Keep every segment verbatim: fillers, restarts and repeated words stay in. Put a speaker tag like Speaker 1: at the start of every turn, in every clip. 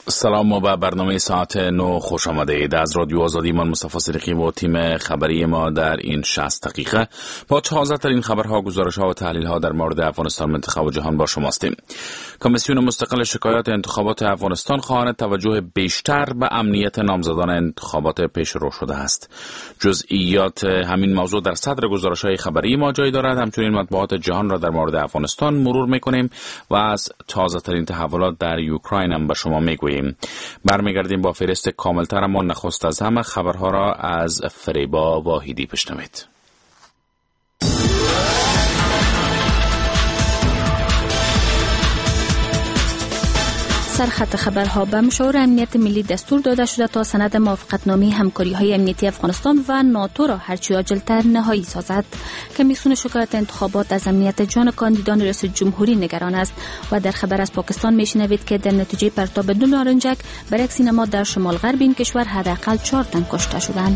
Speaker 1: سلام و به برنامه ساعت نو خوش آمده اید. از رادیو آزادی من مصطفی صدیقی و تیم خبری ما در این شصت دقیقه با تازه ترین خبرها، گزارش‌ها و تحلیل‌ها در مورد افغانستان، منطقه و جهان با شماستیم. کمیسیون مستقل شکایات انتخابات افغانستان خواهان توجه بیشتر به امنیت نامزدان انتخابات پیش رو شده است. جزئیات همین موضوع در صدر گزارش‌های خبری ما جای دارد. همچنین مطبوعات جهان را در مورد افغانستان مرور می‌کنیم و از تازه ترین تحولات در اوکراین هم به شما می‌گوییم. برمیگردیم با فهرست کاملتر، اما نخست از همه خبرها را از فریبا واحدی بشنوید.
Speaker 2: سرخط خبرها: به مشاور امنیت ملی دستور داده شده تا سند موافقتنامه همکاری‌های امنیتی افغانستان و ناتو را هرچی عاجل‌تر نهایی سازد. کمیسیون شکایات انتخابات از امنیت جان کاندیدان رئیس جمهوری نگران است. و در خبر از پاکستان میشنوید که در نتیجه پرتاب دو نارنجک بر یک سینما در شمال غرب این کشور حداقل چهار تن کشته شدند.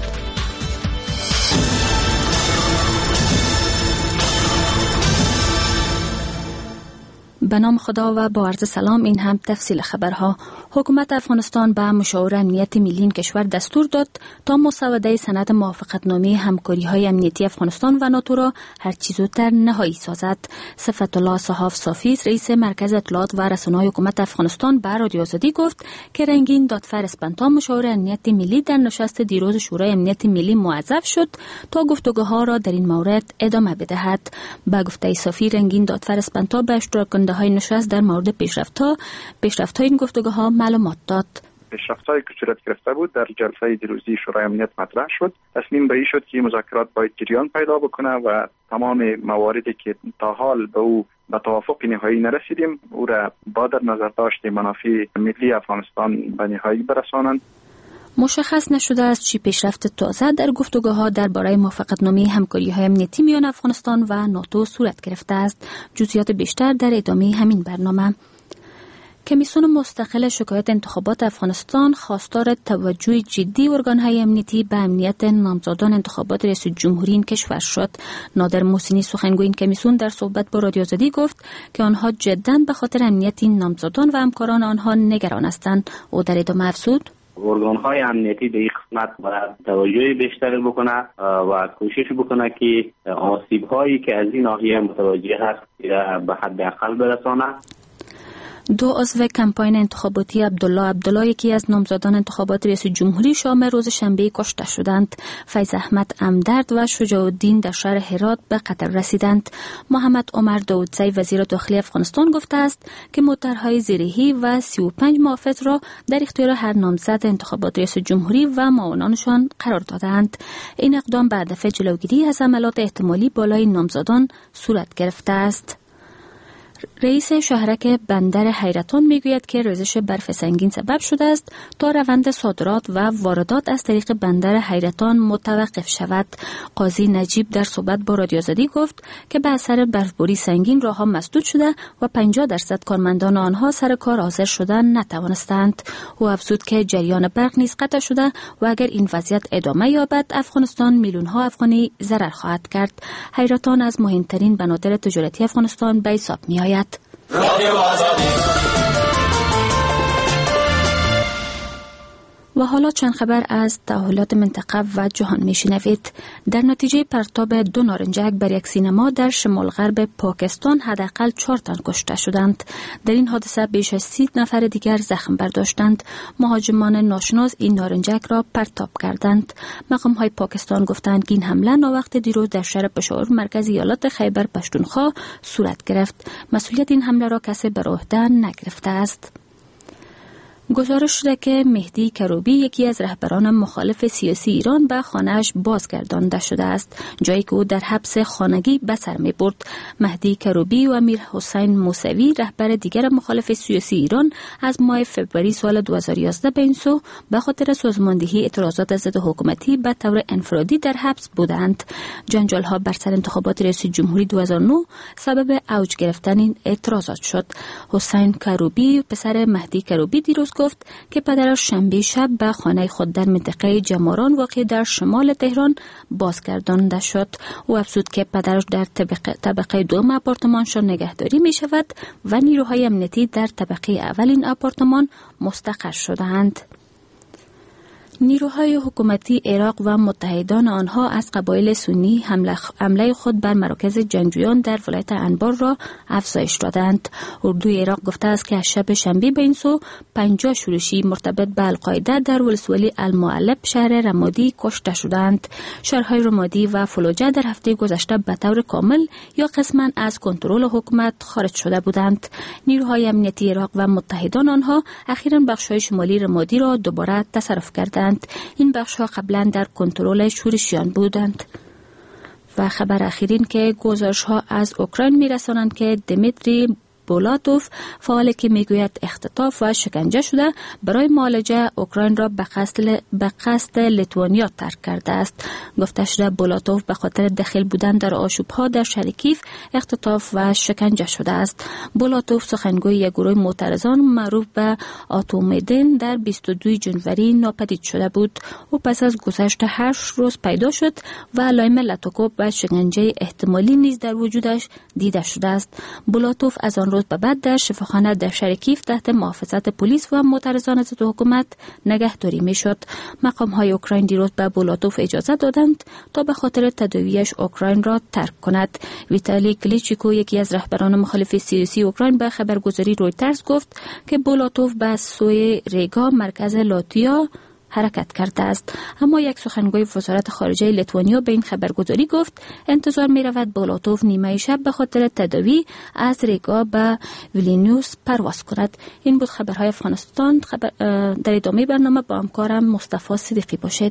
Speaker 2: به نام خدا و با عرض سلام. این هم تفصیل خبرها. حکومت افغانستان به مشاور امنیت ملی این کشور دستور داد تا مسوده سند موافقتنامه همکاری‌های امنیتی افغانستان و ناتو را هر چه زودتر نهایی سازد. صفت الله صحاف صافی، رئیس مرکز اطلاعات و رسانه‌های حکومت افغانستان، به رادیو آزادی گفت که رنگین دادفر اسپنتا، مشاور امنیت ملی، در نشست دیروز شورای امنیت ملی موظف شد تا گفتگوها را در این مورد ادامه بدهد. با گفته صافی، رنگین دادفر اسپنتا به اشتراکنده های نشست در مورد پیشرفت‌ها پیشرفت‌های این گفتگوها معلومات داد.
Speaker 3: پیشرفت‌هایی که صورت گرفته بود در جلسه دیروزی شورای امنیت مطرح شد. تصمیم به این شد که مذاکرات باید جریان پیدا بکنه و تمام مواردی که تا حال به او به توافق نهایی نرسیدیم او را با در نظر داشت منافع ملی افغانستان به نهایی برسانند.
Speaker 2: مشخص نشده است چی پیشرفت تازه در گفتگوها درباره موافقتنامه همکاری‌های امنیتی میان افغانستان و ناتو صورت گرفته است. جزئیات بیشتر در ادامه همین برنامه. کمیسیون مستقل شکایات انتخابات افغانستان خواستار توجه جدی ارگان‌های امنیتی به امنیت نامزدان انتخابات رئیس جمهوری این کشور شد. نادر محسنی، سخنگوی این کمیسیون، در صحبت با رادیو آزادی گفت که آنها جداً به خاطر امنیت این نامزدان و همکاران آنها نگران هستند. او در ادامه افزود:
Speaker 4: ارگان‌های امنیتی به این قسمت باید توجه بیشتری بکنه و کوشش بکنه که آسیب‌هایی که از این ناحیه متوجه هست به حد اقل برسانه.
Speaker 2: دو عضو کمپاین انتخاباتی عبدالله عبدالله، یکی از نامزدان انتخابات رئیس جمهوری، شام روز شنبه کشته شدند. فیض احمد امدرد و شجاع الدین در شهر هرات به قتل رسیدند. محمد عمر داودزی، وزیر داخلی افغانستان، گفته است که موترهای زرهی و سی و پنج محافظ را در اختیار هر نامزد انتخابات رئیس جمهوری و معاونانشان قرار دادند. این اقدام به هدف جلوگیری از حملات احتمالی بالای نامزدان صورت گرفته است. رئیس شهرک بندر حیرتان میگوید که ریزش برف سنگین سبب شده است تا روند صادرات و واردات از طریق بندر حیرتان متوقف شود. قاضی نجیب در صحبت با رادیو آزادی گفت که به اثر برفباری سنگین راهها مسدود شده و پنجاه درصد کارمندان آنها سر کار حاضر شدن نتوانستند. او افزود که جریان برق نیز قطع شده و اگر این وضعیت ادامه یابد افغانستان میلیون ها افغانی ضرر خواهد کرد. حیرتان از مهمترین بنادر تجارتی افغانستان به حساب می آید. و حالا چند خبر از تحولات منطقه و جهان میشنوید. در نتیجه پرتاب دو نارنجک بر یک سینما در شمال غرب پاکستان حداقل چهار تن کشته شدند. در این حادثه بیش از سی نفر دیگر زخم برداشتند. مهاجمان ناشناس این نارنجک را پرتاب کردند. مقام‌های پاکستان گفتند که این حمله ناوقت دیروز در شهر پشاور، مرکز ایالات خیبر پشتونخوا صورت گرفت. مسئولیت این حمله را کسی بر عهده نگرفته است. گزارش شده که مهدی کروبی، یکی از رهبران مخالف سیاسی ایران، به خانه‌اش بازگردانده شده است، جایی که او در حبس خانگی به سر می‌برد. مهدی کروبی و امیر حسین موسوی، رهبر دیگر مخالف سیاسی ایران، از ماه فوریه سال دو هزار و یازده به این سو به خاطر سازماندهی اعتراضات ضد حکومتی به طور انفرادی در حبس بودند. جنجال‌ها بر سر انتخابات رئیس جمهوری دو هزار و نه سبب اوج گرفتن این اعتراضات شد. حسین کروبی، پسر مهدی کروبی، دیروز گفت که پدرش شنبه شب به خانه خود در منطقه جماران واقع در شمال تهران بازگردانده شد. او افزود که پدرش در طبقه, طبقه دوم آپارتمانشان نگهداری می شود و نیروهای امنیتی در طبقه اول این آپارتمان مستقر شدند. نیروهای حکومتی عراق و متحدان آنها از قبایل سنی حمله خود بر مراکز جنگجویان در ولایت انبار را افزایش دادند. اردوی عراق گفته است که از شب شنبه به این سو پنجاه شورشی مرتبط به القاعده در ولسوالی المعلب شهر رمادی کشته شدند. شهرهای رمادی و فلوجه در هفته گذشته به طور کامل یا قسما از کنترل حکومت خارج شده بودند. نیروهای امنیتی عراق و متحدان آنها اخیراً بخش‌های شمالی رمادی را دوباره تصرف کردند. این بخش‌ها قبلا در کنترل شورشیان بودند. و خبر اخیرین که گزارش‌ها از اوکراین می‌رسانند که دمیتری بولاتوف فعالی که میگوید اختطاف و شکنجه شده برای معالجه اوکراین را به قصد به قصد لیتوانیا ترک کرده است. گفته شده بولاتوف به خاطر دخیل بودن در آشوب‌ها در شهر کیف اختطاف و شکنجه شده است. بولاتوف سخنگوی یک گروه معترضان معروف به آتومیدن در بیست و دو ژانویه ناپدید شده بود. او پس از گذشت هشت روز پیدا شد و علائم لطوکوب و شکنجه احتمالی نیز در وجودش دیده شده است. بولاتوف از آن روز به بعد در شفاخانه در شهر کیف تحت محافظت پلیس و معترضان ضد حکومت نگهداری میشد. مقام های اوکراین دیروز به بولاتوف اجازه دادند تا به خاطر تداویش اوکراین را ترک کند. ویتالی کلیچیکو یکی از رهبران مخالف سیاسی اوکراین به خبرگزاری رویترز گفت که بولاتوف به سوی ریگا مرکز لاتویا حرکت کرده است. اما یک سخنگوی وزارت خارجه لیتوانیا به این خبرگزاری گفت انتظار می رود بولاتوف نیمه شب به خاطر تداوی از ریگا به ویلنیوس پرواز کند. این بود خبرهای افغانستان. خبر در ادامه برنامه با همکارم مصطفی صدیقی باشید.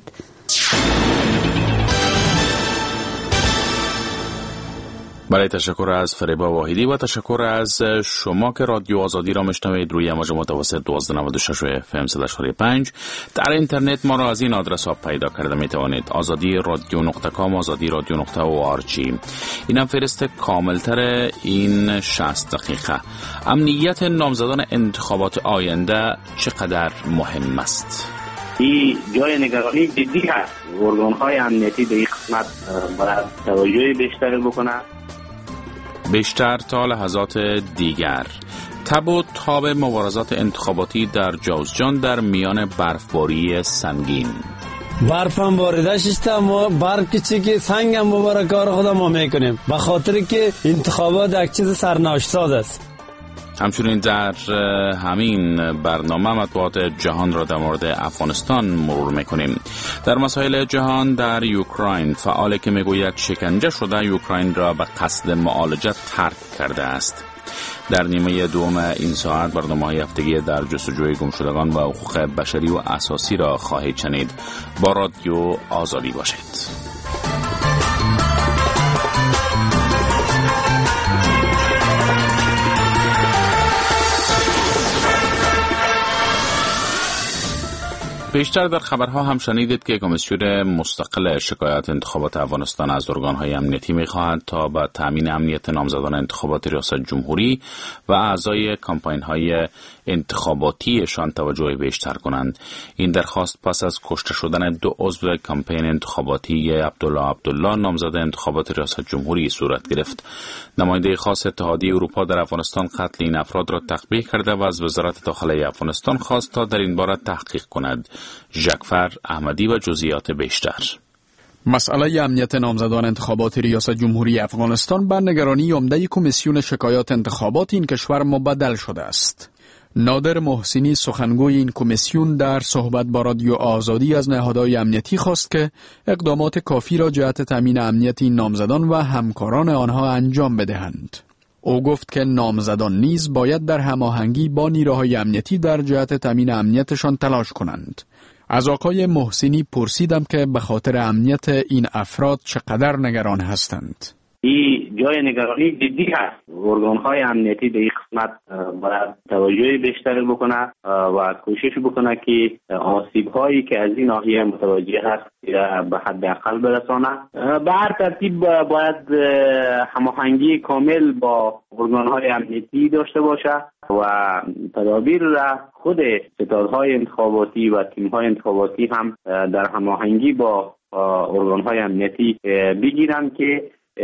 Speaker 1: برای تشکر از فریبا واحدی و تشکر از شما که رادیو آزادی را میشنوید روی امواج متوسط دویست و نود و شش اف ام صد و پنج. در اینترنت ما را از این آدرس ها پیدا کرده می توانید: آزادی رادیو نقطه کام، آزادی رادیو نقطه او آر جی. اینم فهرست کاملتر این شصت دقیقه. امنیت نامزدان انتخابات آینده چقدر مهم است؟
Speaker 4: این جای نگرانی جدی هست. ارگان‌های امنیتی به این قسمت باید توجه بیشتری بکنه،
Speaker 1: بیشتر تا لحظات دیگر. تب و تاب مبارزات انتخاباتی در جوزجان در میان برفباری سنگین.
Speaker 5: برف هم باریده شده، ما برف چی که سنگ هم مبارک کار خود ما میکنیم به خاطر که انتخابات یک چیز سرنوشت‌ساز است.
Speaker 1: همچنین در همین برنامه مطبوعات جهان را در مورد افغانستان مرور میکنیم. در مسائل جهان در اوکراین فعالی که میگوید شکنجه شده اوکراین را به قصد معالجه ترک کرده است. در نیمه دوم این ساعت برنامه‌های هفتگی در جستجوی گمشدگان و حقوق بشری و اساسی را خواهید شنید. با رادیو آزادی باشید. پیشتر در خبرها هم شنیدید که کمیسیون مستقل شکایات انتخابات افغانستان از ارگان‌های امنیتی می‌خواهد تا به تامین امنیت نامزدان انتخابات ریاست جمهوری و اعضای کمپاین‌های انتخاباتیشان توجه بیشتر کنند. این درخواست پس از کشته شدن دو عضو کمپین انتخاباتی عبدالله عبدالله نامزد انتخابات ریاست جمهوری صورت گرفت. نماینده خاص اتحادیه اروپا در افغانستان قتل این افراد را تقبیح کرده و از وزارت داخلی افغانستان خواست تا در این باره تحقیق کند. ژکفر احمدی و جزئیات بیشتر.
Speaker 6: مسئله امنیت نامزدان انتخابات ریاست جمهوری افغانستان بر نگرانی عمده کمیسیون شکایات انتخابات این کشور مبدل شده است. نادر محسنی سخنگوی این کمیسیون در صحبت با رادیو آزادی از نهادهای امنیتی خواست که اقدامات کافی را جهت تامین امنیت این نامزدان و همکاران آنها انجام بدهند. او گفت که نامزدان نیز باید در هماهنگی با نیروهای امنیتی در جهت تامین امنیتشان تلاش کنند. از آقای محسنی پرسیدم که به خاطر امنیت این افراد چقدر نگران هستند.
Speaker 4: این جای نگرانی جدی هست. ارگان‌های امنیتی به این قسمت باید توجه بیشتری بکنه و کوشش بکنه که آسیب‌هایی که از این ناحیه متوجه هست به حد اقل برسانه. به هر ترتیب باید هماهنگی کامل با ارگان‌های امنیتی داشته باشه و تدابیر را خود ستادهای انتخاباتی و تیم‌های انتخاباتی هم در هماهنگی با ارگان‌های امنیتی بگیرن که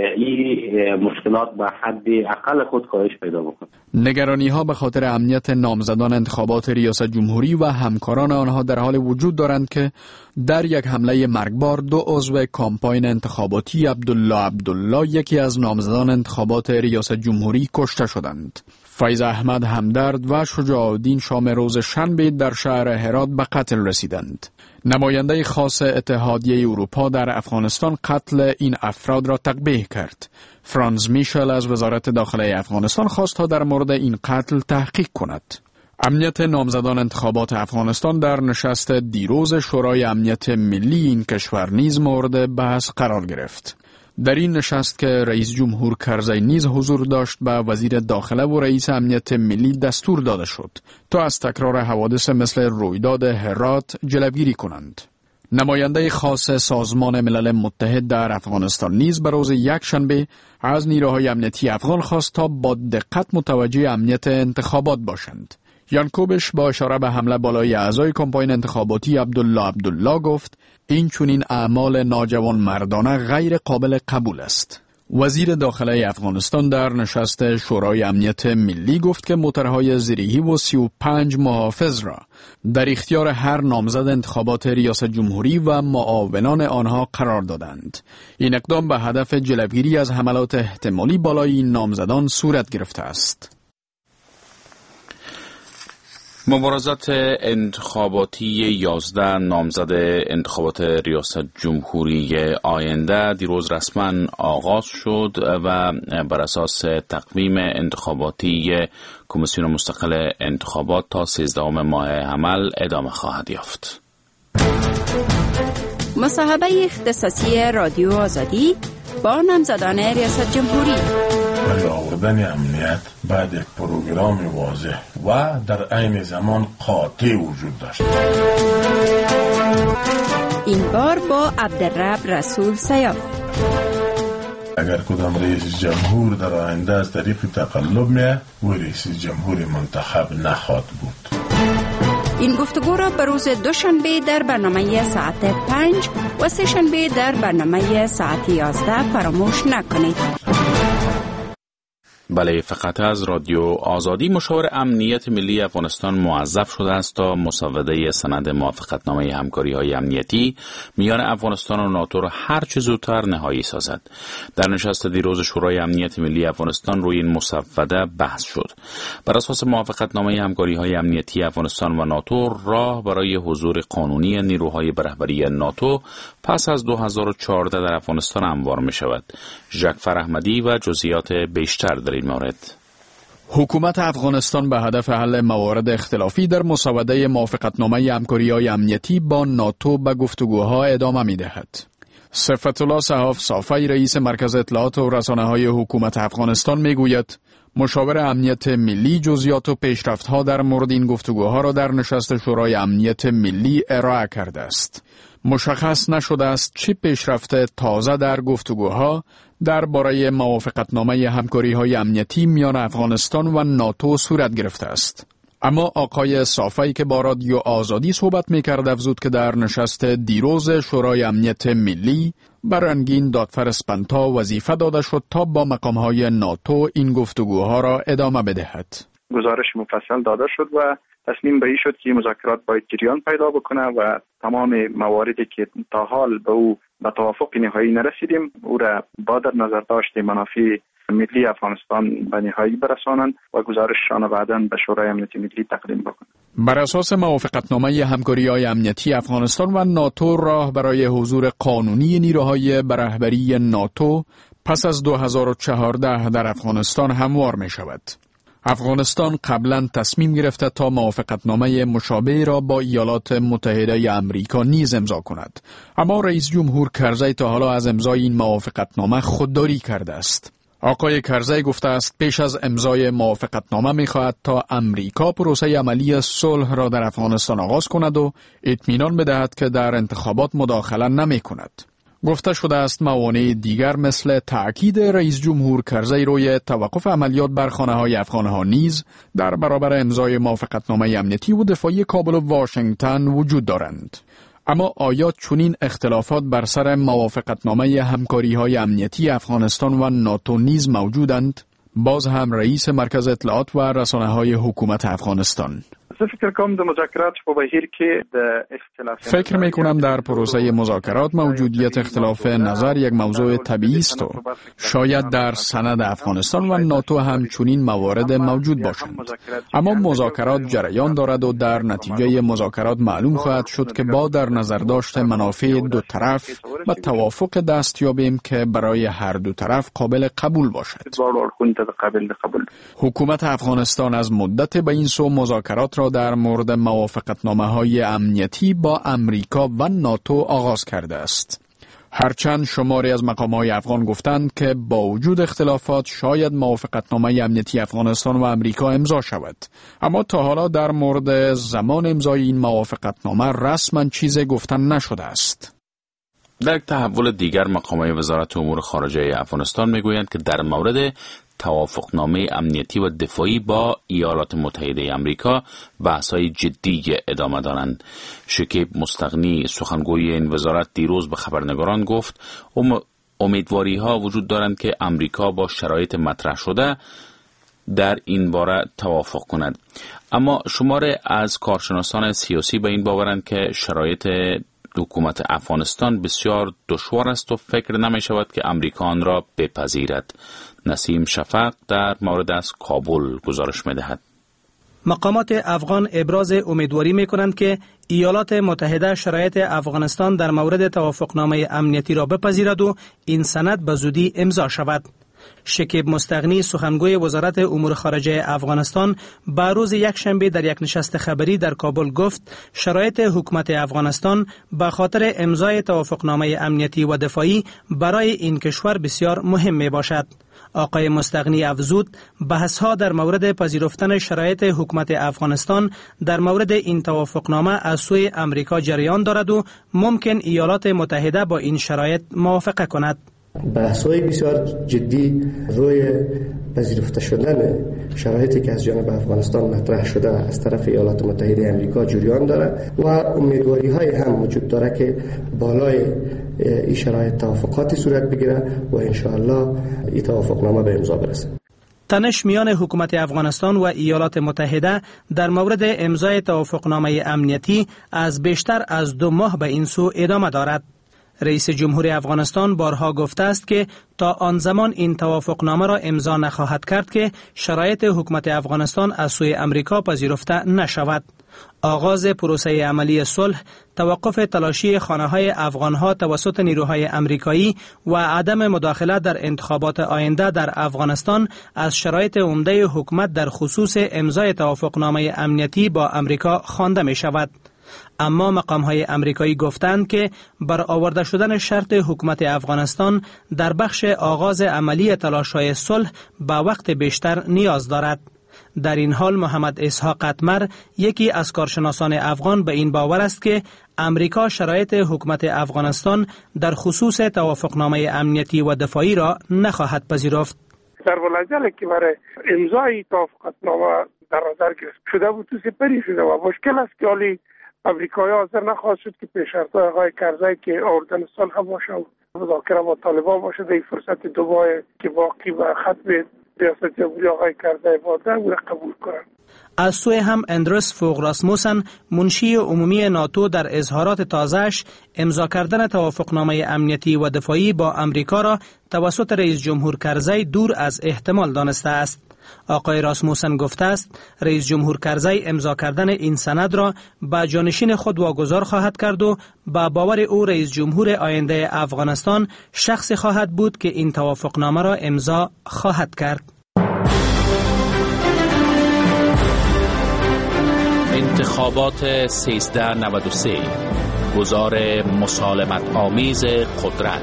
Speaker 4: این مشکلات به حد اقل خود کاهش پیدا بکنه.
Speaker 6: نگرانی ها به خاطر امنیت نامزدان انتخابات ریاست جمهوری و همکاران آنها در حال وجود دارند که در یک حمله مرگبار دو عضو کامپاین انتخاباتی عبدالله عبدالله یکی از نامزدان انتخابات ریاست جمهوری کشته شدند. فیض احمد همدرد و شجاع الدین شام روز شنبه در شهر هرات به قتل رسیدند. نماینده خاص اتحادیه اروپا در افغانستان قتل این افراد را تقبیح کرد. فرانز میشل از وزارت داخله افغانستان خواست تا در مورد این قتل تحقیق کند. امنیت نامزدان انتخابات افغانستان در نشست دیروز شورای امنیت ملی این کشور نیز مورد بحث قرار گرفت. در این نشست که رئیس جمهور کرزی نیز حضور داشت به وزیر داخله و رئیس امنیت ملی دستور داده شد تا از تکرار حوادث مثل رویداد هرات جلوگیری کنند. نماینده خاص سازمان ملل متحد در افغانستان نیز به روز یکشنبه از نیروهای امنیتی افغان خواست تا با دقت متوجه امنیت انتخابات باشند. یان کوبش با اشاره به حمله بالای اعضای کمپاین انتخاباتی عبدالله عبدالله گفت این چنین اعمال ناجوان مردانه غیر قابل قبول است. وزیر داخله افغانستان در نشست شورای امنیت ملی گفت که موترهای زیریهی و سی و پنج محافظ را در اختیار هر نامزد انتخابات ریاست جمهوری و معاونان آنها قرار دادند. این اقدام به هدف جلوگیری از حملات احتمالی بالای این نامزدان صورت گرفته است.
Speaker 1: مبارزات انتخاباتی یازده نامزد انتخابات ریاست جمهوری آینده دیروز رسما آغاز شد و بر اساس تقویم انتخاباتی کمیسیون مستقل انتخابات تا سیزدهم ماه حمل ادامه خواهد یافت.
Speaker 7: مصاحبه اختصاصی رادیو آزادی با نامزدان ریاست جمهوری.
Speaker 8: برای آوردن امنیت بعد یک پروگرام واضح و در عین زمان قاطع وجود داشت.
Speaker 7: این بار با عبدالرب رسول سیاف.
Speaker 8: اگر کدام رئیس جمهور در آینده از طریق تقلب میه و رئیس جمهور منتخب نخواهد بود.
Speaker 7: این گفتگو را به روز دوشنبه در برنامه ساعت پنج و سه شنبه در برنامه ساعت یازده فراموش نکنید.
Speaker 1: بله، فقط از رادیو آزادی. مشاور امنیت ملی افغانستان موظف شده است تا مسوده سند موافقتنامه همکاری‌های امنیتی میان افغانستان و ناتو را هر چه زودتر نهایی سازد. در نشست دیروز شورای امنیت ملی افغانستان روی این مسوده بحث شد. بر اساس موافقتنامه همکاری‌های امنیتی افغانستان و ناتو، راه برای حضور قانونی نیروهای به رهبری ناتو پس از دو هزار و چهارده در افغانستان هموار می شود. ژاک فرحمدی و جزئیات بیشتر در این مورد.
Speaker 6: حکومت افغانستان به هدف حل موارد اختلافی در مسوده موافقتنامه همکاری‌های امنیتی با ناتو به گفتگوها ادامه می دهد. صفت الله صحاف صافی رئیس مرکز اطلاعات و رسانه‌های حکومت افغانستان می گوید مشاور امنیت ملی جزئیات و پیشرفت‌ها در مورد این گفتگوها را در نشست شورای امنیت ملی ارائه کرده است. مشخص نشده است چه پیشرفت تازه در گفتگوها درباره موافقتنامه همکاری‌های امنیتی میان افغانستان و ناتو صورت گرفته است. اما آقای صافی که با رادیو آزادی صحبت می‌کرد افزود که در نشست دیروز شورای امنیت ملی بر رنگین دادفر اسپانتا وظیفه داده شد تا با مقام‌های ناتو این گفتگوها را ادامه بدهد.
Speaker 3: گزارش مفصل داده شد و تصمیم به این شد که مذاکرات باید جریان پیدا بکنه و تمام مواردی که تا حال به او به توافق نهایی نرسیدیم او را با در نظر داشت منافع ملی افغانستان به نهایی برسانند و گزارششان بعداً به شورای امنیت ملی تقدیم بکنند.
Speaker 6: بر اساس موافقتنامه همکاری‌های امنیتی افغانستان و ناتو، راه برای حضور قانونی نیروهای به رهبری ناتو پس از دو هزار و چهارده در افغانستان هموار می شود. افغانستان قبلا تصمیم گرفته تا موافقتنامه مشابه را با ایالات متحده آمریکا نیز امضا کند، اما رئیس جمهور کرزی تا حالا از امضای این موافقتنامه خودداری کرده است. آقای کرزی گفته است پیش از امضای موافقتنامه می‌خواهد تا امریکا پروسه عملی صلح را در افغانستان آغاز کند و اطمینان بدهد که در انتخابات مداخله نمی‌کند. گفته شده است موانع دیگر مثل تأکید رئیس جمهور کرزی روی توقف عملیات بر خانه‌های افغان‌ها نیز در برابر امضای موافقتنامه امنیتی و دفاعی کابل و واشنگتن وجود دارند. اما آیا چنین اختلافات بر سر موافقتنامه همکاری‌های امنیتی افغانستان و ناتو نیز موجودند؟ باز هم رئیس مرکز اطلاعات و رسانه‌های حکومت افغانستان:
Speaker 3: فکر کنم در مذاکرات په بهیر کې د اختلاف
Speaker 6: فکر می کنم در پروسه مذاکرات موجودیت اختلاف نظر یک موضوع طبیعی است و شاید در سند افغانستان و ناتو هم چنین موارد موجود باشند. اما مذاکرات جریان دارد و در نتیجه مذاکرات معلوم خواهد شد که با در نظر داشت منافع دو طرف و توافق دست یابیم که برای هر دو طرف قابل قبول باشد. حکومت افغانستان از مدت به این سو مذاکرات را در مورد موافقتنامه‌های امنیتی با امریکا و ناتو آغاز کرده است. هرچند شماری از مقام‌های افغان گفتند که با وجود اختلافات شاید موافقتنامه امنیتی افغانستان و امریکا امضا شود، اما تا حالا در مورد زمان امضای این موافقتنامه رسما چیزی گفتن نشده است.
Speaker 1: در یک تحول دیگر مقام‌های وزارت امور خارجه افغانستان میگویند که در مورد توافقنامه امنیتی و دفاعی با ایالات متحده آمریکا بحث‌های جدی ادامه دارند. شکیب مستغنی سخنگوی این وزارت دیروز به خبرنگاران گفت امیدواری ها وجود دارند که آمریکا با شرایط مطرح شده در این باره توافق کند. اما شماری از کارشناسان سیاسی به این باورند که شرایط حکومت افغانستان بسیار دشوار است و فکر نمی شود که امریکا آن را بپذیرد. نسیم شفق در مورد از کابل گزارش می دهد.
Speaker 9: مقامات افغان ابراز امیدواری می کنند که ایالات متحده شرایط افغانستان در مورد توافقنامه امنیتی را بپذیرد و این سند به زودی امضا شود. شکیب مستغنی سخنگوی وزارت امور خارجه افغانستان به روز یکشنبه در یک نشست خبری در کابل گفت شرایط حکومت افغانستان به خاطر امضای توافقنامه امنیتی و دفاعی برای این کشور بسیار مهم می باشد. آقای مستغنی افزود بحث‌ها در مورد پذیرفتن شرایط حکومت افغانستان در مورد این توافقنامه از سوی امریکا جریان دارد و ممکن ایالات متحده با این شرایط موافقه کند.
Speaker 10: بحث‌های بسیار جدی روی پذیرفته شدن شرایطی که از جانب افغانستان مطرح شده از طرف ایالات متحده آمریکا جریان دارد و امیدواری‌های هم وجود دارد که بالای این شرایط توافقاتی صورت بگیره و انشاءالله این توافقنامه به امضا برسه.
Speaker 9: تنش میان حکومت افغانستان و ایالات متحده در مورد امضای توافقنامه امنیتی از بیشتر از دو ماه به این سو ادامه دارد. رئیس جمهور افغانستان بارها گفته است که تا آن زمان این توافقنامه را امضا نخواهد کرد که شرایط حکومت افغانستان از سوی امریکا پذیرفته نشود. آغاز پروسه عملی صلح، توقف تلاشی خانه‌های افغان‌ها توسط نیروهای امریکایی و عدم مداخله در انتخابات آینده در افغانستان از شرایط عمده حکومت در خصوص امضای توافقنامه امنیتی با امریکا خوانده می شود. اما مقام‌های امریکایی گفتند که برآورده شدن شرط حکومت افغانستان در بخش آغاز عملی تلاش‌های صلح به وقت بیشتر نیاز دارد. در این حال محمد اسحاق اتمر یکی از کارشناسان افغان به این باور است که امریکا شرایط حکومت افغانستان در خصوص توافقنامه امنیتی و دفاعی را نخواهد پذیرفت.
Speaker 11: در ولایت که برای امضای توافقنامه در نظر گرفته شده بود تو سپری شده و مشکل است که حالی امریکایی حاضر نخواهد شد که پیشرفت آقای کرزی که آوردن صلح باشه و مذاکره با طالبان باشه. در این فرصت دوباره که باقی و ختم ریاست جمهوری آقای کرزی باده او را قبول کنند.
Speaker 9: از سوی هم اندرس فوق راسموسن منشی عمومی ناتو در اظهارات تازه‌اش امضا کردن توافقنامه امنیتی و دفاعی با امریکا را توسط رئیس جمهور کرزی دور از احتمال دانسته است. آقای راسموسن گفته است رئیس جمهور کرزی امضا کردن این سند را به جانشین خود واگذار خواهد کرد و با باور او رئیس جمهور آینده افغانستان شخصی خواهد بود که این توافقنامه را امضا خواهد کرد.
Speaker 1: انتخابات سیزده نود و سه، گزار مسالمت آمیز قدرت.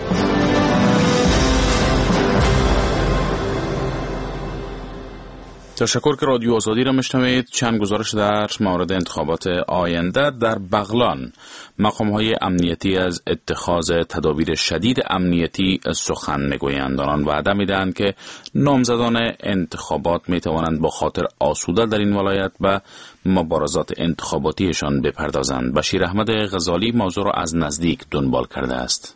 Speaker 1: تشکر که رادیو آزادی را میشنوید. چند گزارش در مورد انتخابات آینده. در بغلان مقام‌های امنیتی از اتخاذ تدابیر شدید امنیتی سخن میگویند. آنان وعده میدهند که نامزدان انتخابات میتوانند با خاطر آسوده در این ولایت به مبارزات انتخاباتیشان بپردازند. بشیر احمد غزالی موضوع را از نزدیک دنبال کرده است.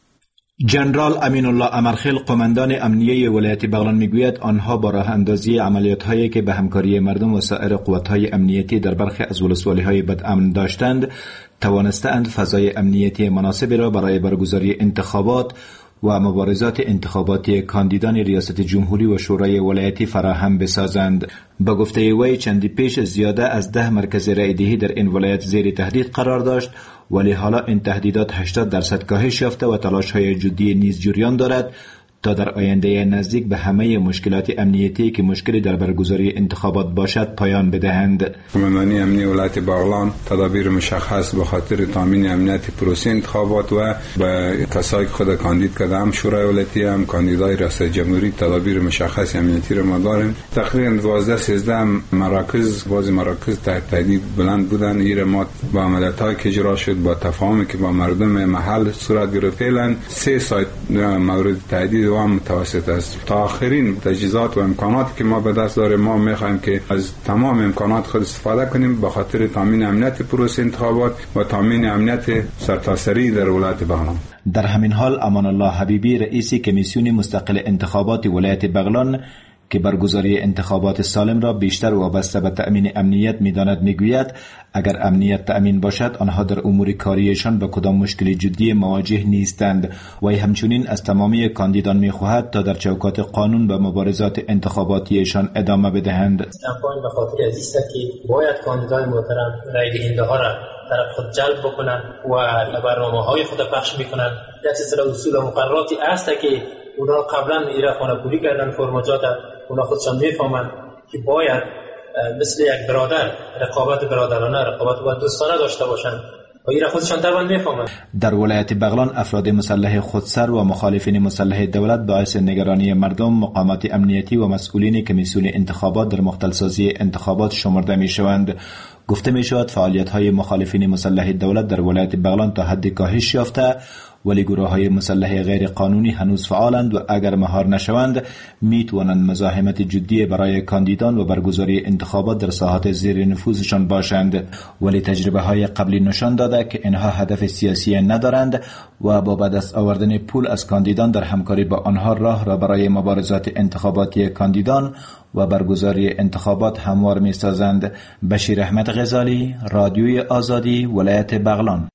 Speaker 12: جنرال امین الله امرخیل قماندان امنیه ولایت بغلان میگوید آنها با راه اندازی عملیات هایی که به همکاری مردم و سایر قوات های امنیتی در برخی از ولسوالی های بد امن داشتند توانستند فضای امنیتی مناسبی را برای برگزاری انتخابات و مبارزات انتخاباتی کاندیدان ریاست جمهوری و شورای ولایتی فراهم بسازند. با گفته وی چندی پیش زیاده از ده مرکز رایدهی در این ولایت زیر تهدید قرار داشت، ولی حالا این تهدیدات هشتاد درصد کاهش یافته و تلاش های جدی نیز جریان دارد تا در آینده نزدیک به همه مشکلات امنیتی که مشکلی در برگزاری انتخابات باشد پایان بدهند.
Speaker 13: قماندانی امنیه ولایت بغلان تدابیر مشخص به خاطر تامین امنیت پروسه انتخابات و به کسایی که خود کاندید کرده هم شورای ولایتی هم کاندیدای ریاست جمهوری تدابیر مشخص امنیتی را ما داریم. تقریبا دوازده سیزده مراکز باز مراکز تحت تهدید بلند بودن. این ما با عملیاتایی که اجرا شد با تفاهمی که با مردم محل صورت گرفت فعلا سه سایت مورد تهدید و هم متوسط است. تا آخرین تجهیزات و امکاناتی که ما به دست داریم ما میخوایم که از تمام امکانات خود استفاده کنیم به خاطر تامین امنیت پروسه انتخابات و تامین امنیت سرتاسری در ولایت بغلان.
Speaker 12: در همین حال امان الله حبیبی رئیس کمیسیون مستقل انتخابات ولایت بغلان که برگزاری انتخابات سالم را بیشتر وابسته به تأمین امنیت می‌داند میگوید اگر امنیت تأمین باشد آنها در امور کاریشان با کدام مشکلی جدی مواجه نیستند. و همچنین از تمامی کاندیدان می‌خواهد تا در چوکات قانون به مبارزات انتخاباتیشان ادامه بدهند.
Speaker 14: کمپاین به خاطر از است که باید کاندیدای محترم رای دهنده‌ها را طرف خود جلب بکنند و برنامه‌های خود پخش می‌کنند. یک سلسله اصول و مقرراتی است که اونا قبلا ایرا خانه‌پولی کردن فرماجات اونا خودشان میفهمند که باید مثل یک برادر رقابت برادرانه رقابت و دوستانه داشته باشند و ایرا خودشان طبعا میفهمند.
Speaker 12: در ولایت بغلان افراد مسلح خودسر و مخالفین مسلح دولت باعث نگرانی مردم، مقامات امنیتی و مسئولین کمیسیون انتخابات در مختلسازی انتخابات شمرده میشوند. گفته میشود فعالیت‌های مخالفین مسلح دولت در ولایت بغلان تا حد کاهش یافته، ولی گروه‌های مسلح غیر قانونی هنوز فعالند و اگر مهار نشوند میتوانند مزاحمت جدی برای کاندیدان و برگزاری انتخابات در ساحات زیر نفوذشان باشند. ولی تجربه‌های قبلی نشان داده که اینها هدف سیاسی ندارند و با به دست آوردن پول از کاندیدان در همکاری با آنها راه را برای مبارزات انتخاباتی کاندیدان و برگزاری انتخابات هموار می‌سازند. بشیر احمد غزالی، رادیوی آزادی، ولایت بغلان.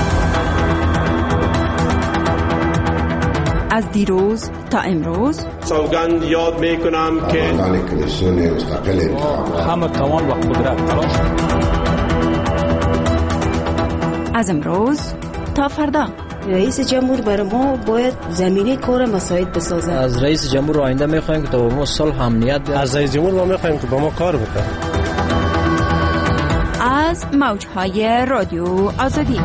Speaker 7: از دیروز تا امروز
Speaker 15: سوگند یاد میکنم که
Speaker 16: کمیسیون مستقل انتخابات
Speaker 17: همه توان و قدرت تلاش
Speaker 7: از امروز تا فردا
Speaker 18: رئیس جمهور برای ما باید زمینه کار مساعد بسازد.
Speaker 17: از رئیس جمهور آینده میخوایم که تا ما صلح امنیت
Speaker 15: از رئیس جمهور ما میخوایم که با ما کار بکنه.
Speaker 7: از موجهای رادیو آزادی.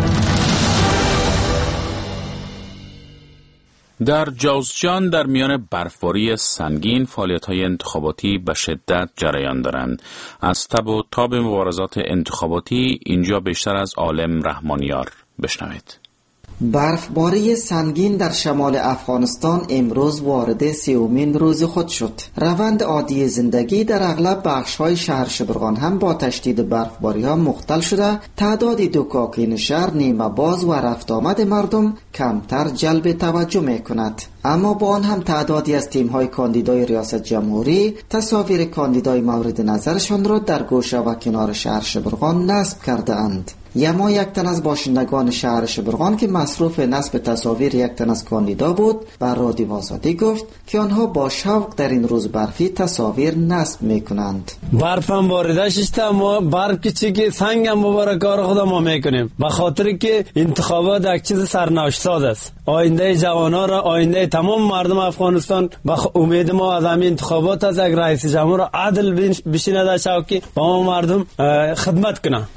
Speaker 1: در جوزجان در میان برفباری سنگین فعالیت‌های انتخاباتی به شدت جریان دارند. از تب و تاب مبارزات انتخاباتی اینجا بیشتر از عالم رحمانیار بشنوید.
Speaker 19: برفباری سنگین در شمال افغانستان امروز وارد سیومین روز خود شد. روند عادی زندگی در اغلب بخش‌های شهر شبرغان هم با تشدید برفباری‌ها مختل شده. تعداد دکاکین شهر نیمه باز و رفت آمد مردم کمتر جلب توجه می‌کند. اما با آن هم تعدادی از تیم‌های کاندیدای ریاست جمهوری تصاویر کاندیدای مورد نظرشان را در گوشه و کنار شهر شبرغان نصب کرده‌اند. یما یک تن از باشندگان شهر شبرغان که مصروف نصب تصاویر یک تن از کاندیدا بود بر رادیو آزادی گفت که آنها با شوق در این روز برفی تصاویر نصب میکنند.
Speaker 5: برفم وارده شده اما برف که چی که سنگ هم بباره کار خودم ما میکنیم به خاطر که انتخابات یک چیز سرنوشت ساز است. آینده جوانان را، آینده تمام مردم افغانستان با امید ما از همین انتخابات از یک رئیس جمهور عادل بشینه در چوکی با ما مردم خدمت کنه.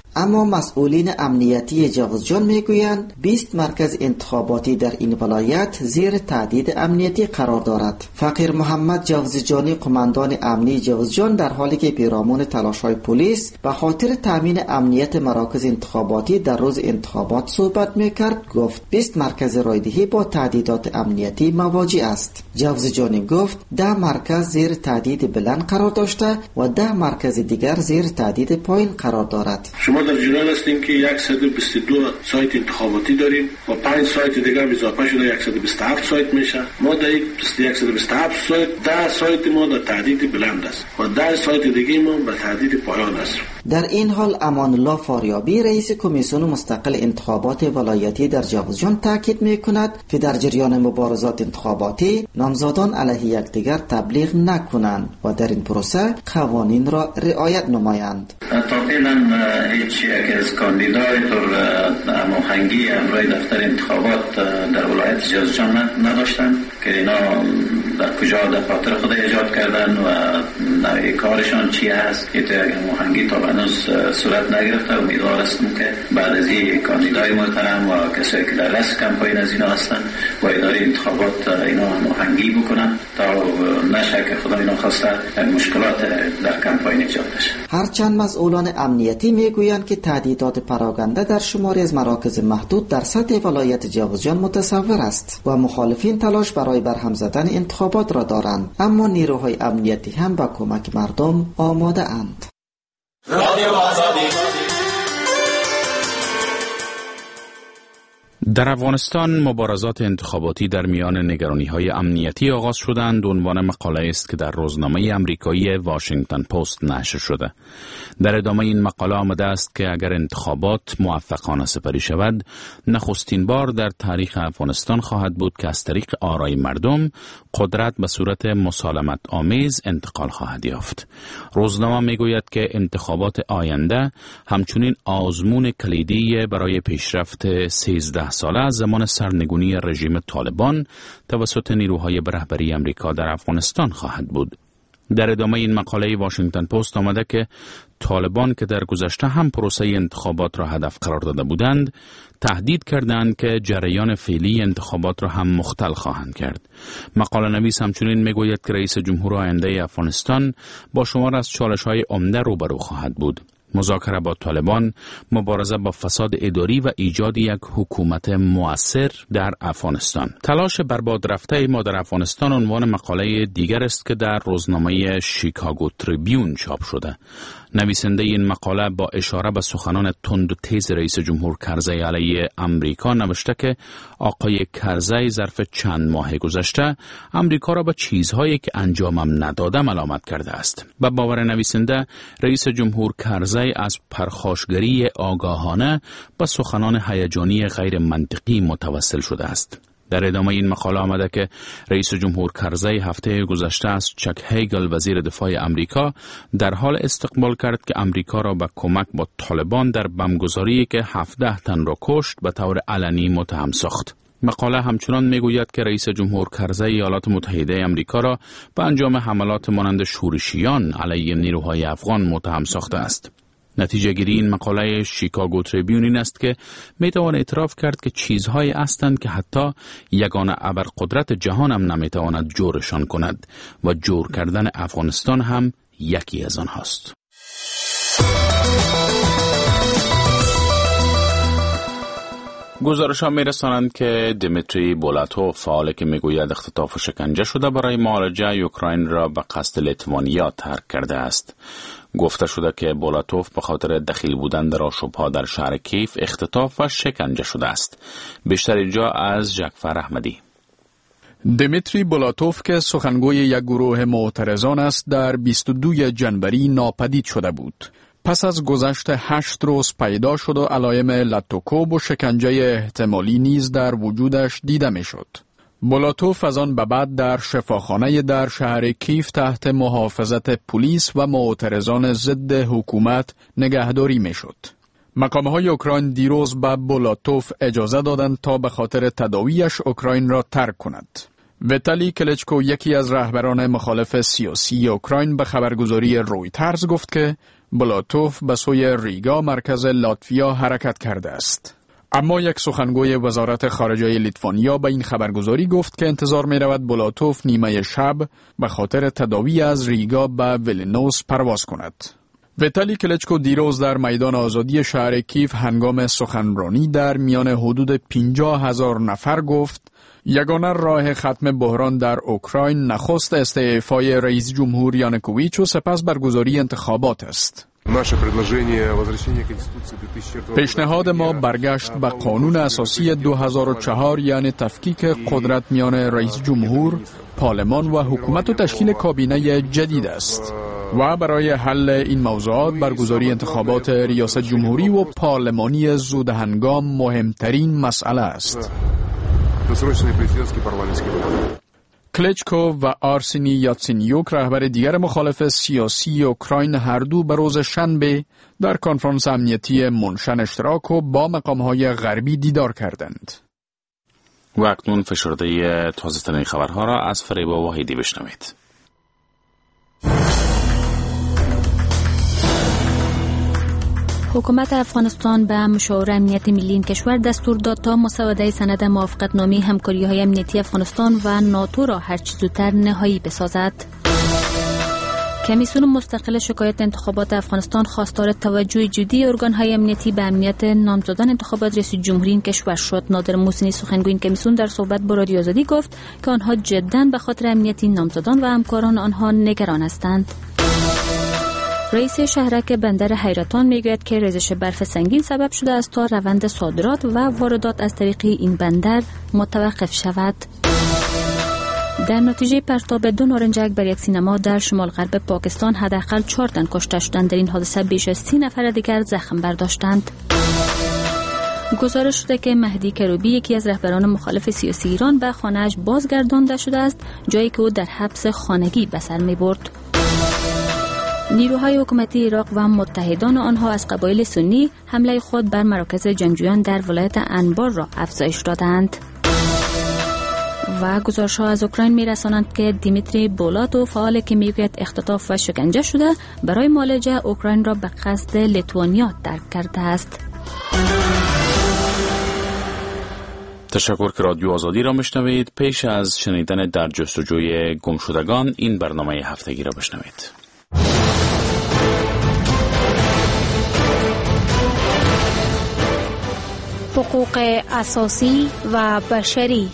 Speaker 19: اما مسئولین امنیتی جوزجان میگویند بیست مرکز انتخاباتی در این ولایت زیر تهدید امنیتی قرار دارد. فقیر محمد جوزجانی قماندان امنی جوزجان در حالی که پیرامون تلاش‌های پلیس به خاطر تامین امنیت مراکز انتخاباتی در روز انتخابات صحبت میکرد گفت بیست مرکز رایدهی با تهدیدات امنیتی مواجه است. جوزجانی گفت ده مرکز زیر تهدید بلند قرار داشته و ده مرکز دیگر زیر تهدید پایین قرار دارد.
Speaker 20: شما در جنان هستیم که صد و بیست و دو سایت انتخاباتی داریم و پنج سایت دیگر اضافه شده صد و بیست و هفت سایت میشه. ما در صد و بیست و هفت سایت ده سایت ما در تهدید بلند است و ده سایت دیگه ما به تهدید پایان است.
Speaker 19: در این حال امان الله فاریابی رئیس کمیسیون مستقل انتخابات ولایتی در جوزجان تاکید میکند که در جریان مبارزات انتخاباتی نامزدان علیه یکدیگر تبلیغ نکنند و در این پروسه قوانین را رعایت نمایند.
Speaker 21: تا فعلا هیچ یک از کاندیدای در هماهنگی امرای دفتر انتخابات در ولایت جوزجان نداشتند که اینا در کجا در خاطر خود ایجاد کردن و نوع کارشان چی هست که در هماهنگی تا هنوز صورت نگرفته. امیدوار هستم که بعد از این کاندیدای محترم و کسایی که در رأس کمپاین از اینا هستن با اداره انتخابات اینا هماهنگی بکنن تا نشه که خدا اینا خواسته مشکلات در کمپاین ایجاد بشه.
Speaker 19: هرچند مسئولان امنیتی میگویند که تهدیدات پراکنده در شماری از مراکز محدود در سطح ولایت جوزجان متصور است و مخالفین تلاش برای برهم زدن انتخابات را دارند، اما نیروهای امنیتی هم با کمک مردم آماده اند.
Speaker 1: رادیو آزادی. در افغانستان مبارزات انتخاباتی در میان نگرانی‌های امنیتی آغاز شدند. عنوان مقاله است که در روزنامه آمریکایی واشنگتن پست نشر شده. در ادامه این مقاله آمده است که اگر انتخابات موفقانه سپری شود، نخستین بار در تاریخ افغانستان خواهد بود که از طریق آرای مردم قدرت به صورت مسالمت آمیز انتقال خواهد یافت. روزنامه میگوید که انتخابات آینده همچنین آزمون کلیدی برای پیشرفت سیزده ساله از زمان سرنگونی رژیم طالبان توسط نیروهای رهبری امریکا در افغانستان خواهد بود. در ادامه این مقاله واشنگتن پست آمده که طالبان که در گذشته هم پروسه انتخابات را هدف قرار داده بودند، تهدید کردند که جریان فعلی انتخابات را هم مختل خواهند کرد. مقاله نویس همچنین میگوید که رئیس جمهور آینده افغانستان با شمار از چالش‌های عمده روبرو خواهد بود: مذاکره با طالبان، مبارزه با فساد اداری و ایجاد یک حکومت مؤثر در افغانستان. تلاش برباد رفته ما در افغانستان عنوان مقاله دیگر است که در روزنامه شیکاگو تریبیون چاپ شده. نویسنده این مقاله با اشاره به سخنان تند و تیز رئیس جمهور کرزی علیه امریکا نوشته که آقای کرزی ظرف چند ماه گذشته امریکا را به چیزهایی که انجامم نداده ملامت کرده است. به باور نویسنده، رئیس جمهور کرزی از پرخاشگری آگاهانه به سخنان هیجانی غیر منطقی متوسل شده است. در ادامه این مقاله آمده که رئیس جمهور کرزی هفته گذشته از چک هیگل وزیر دفاع امریکا در حال استقبال کرد که امریکا را به کمک با طالبان در بمبگذاری که هفده تن را کشت به طور علنی متهم ساخت. مقاله همچنان میگوید که رئیس جمهور کرزی ایالات متحده امریکا را به انجام حملات مانند شورشیان علیه نیروهای افغان متهم ساخته است. نتیجه گیری این مقاله شیکاگو تریبیون این است که میتوان اعتراف کرد که چیزهایی هستند که حتی یگانه ابرقدرت جهان هم نمیتواند جورشان کند و جور کردن افغانستان هم یکی از آنهاست. گزارش ها می رسانند که دیمیتری بولاتوف، فعالی که می گوید اختطاف و شکنجه شده برای معالجه اوکراین را به قصد لیتوانیا ترک کرده است. گفته شده که بولاتوف به خاطر دخیل بودن در آشوب‌ها در شهر کیف اختطاف و شکنجه شده است. بیشتر اینجا از جعفر احمدی.
Speaker 6: دیمیتری بولاتوف که سخنگوی یک گروه معترضان است، در بیست و دوم جنوری ناپدید شده بود. پس از گذشت هشت روز پیدا شد و علائم لطوکوب و شکنجه احتمالی نیز در وجودش دیده می شد. بولاتوف از آن به بعد در شفاخانه در شهر کیف تحت محافظت پلیس و معترضان ضد حکومت نگهداری می شد. مقام‌های اوکراین دیروز به بولاتوف اجازه دادند تا به خاطر تداویش اوکراین را ترک کند. ویتالی کلچکو یکی از رهبران مخالف سیاسی اوکراین به خبرگزاری رویترز گفت که بلاتوف به سوی ریگا مرکز لاتویا حرکت کرده است. اما یک سخنگوی وزارت خارجه لیتوانیا به این خبرگزاری گفت که انتظار می رود بلاتوف نیمه شب به خاطر تداوی از ریگا به ویلنیوس پرواز کند. ویتالی کلچکو دیروز در میدان آزادی شهر کیف هنگام سخنرانی در میان حدود پنجاه هزار نفر گفت یگانه راه ختم بحران در اوکراین نخست استعفای رئیس جمهور یانوکوویچ و سپس برگزاری انتخابات است. پیشنهاد ما برگشت به قانون اساسی دو هزار و چهار یعنی تفکیک قدرت میان رئیس جمهور، پارلمان و حکومت و تشکیل کابینه جدید است و برای حل این موضوعات برگزاری انتخابات ریاست جمهوری و پارلمانی زود هنگام مهمترین مسئله است. کلچکو و آرسینی یاتسینیوک رهبر دیگر مخالف سیاسی اوکراین هر دو به روز شنبه در کنفرانس امنیتی منشن اشتراک و با مقام‌های غربی دیدار کردند.
Speaker 1: و اکنون فشرده تازه ترین خبرها را از فریبا واحدی بشنوید.
Speaker 2: حکومت افغانستان به مشاور امنیت ملی این کشور دستور داد تا مسوده سند موافقت نامه همکاری‌های امنیتی افغانستان و ناتو را هر چه زودتر نهایی بسازد. کمیسیون مستقل شکایت انتخابات افغانستان خواستار توجه جدی ارگان‌های امنیتی به امنیت نامزدان انتخابات رئیس جمهوری این کشور شد. نادر محسنی سخنگوی این کمیسیون در صحبت با رادیو آزادی گفت که آنها جداً به خاطر امنیت نامزدان و همکاران آنها نگران هستند. رئیس شهرک بندر حیرتان میگوید که ریزش برف سنگین سبب شده است تا روند صادرات و واردات از طریق این بندر متوقف شود. در نتیجه پرتاب دو نارنجک بر یک سینما در شمال غرب پاکستان حداقل چهار تن کشته شدند. در این حادثه بیش از سی نفر دیگر زخم برداشتند. گزارش شده که مهدی کروبی یکی از رهبران مخالف سیاسی ایران به خانه‌اش بازگردانده شده است، جایی که او در حبس خانگی به سر می‌برد. نیروهای حکومتی عراق و متحدان آنها از قبایل سنی حمله خود بر مراکز جنگجویان در ولایت انبار را افزایش دادند. و گزارش‌ها از اوکراین می‌رسانند که دیمیتری بولاتو فعال که میگوید اختطاف و شکنجه شده برای معالجه اوکراین را به قصد لیتوانیا ترک کرده است.
Speaker 1: تشکر که رادیو آزادی را میشنوید. پیش از شنیدن در جستجوی گمشدگان این برنامه هفتگی را بشنوید.
Speaker 2: حقوق اساسی و بشری.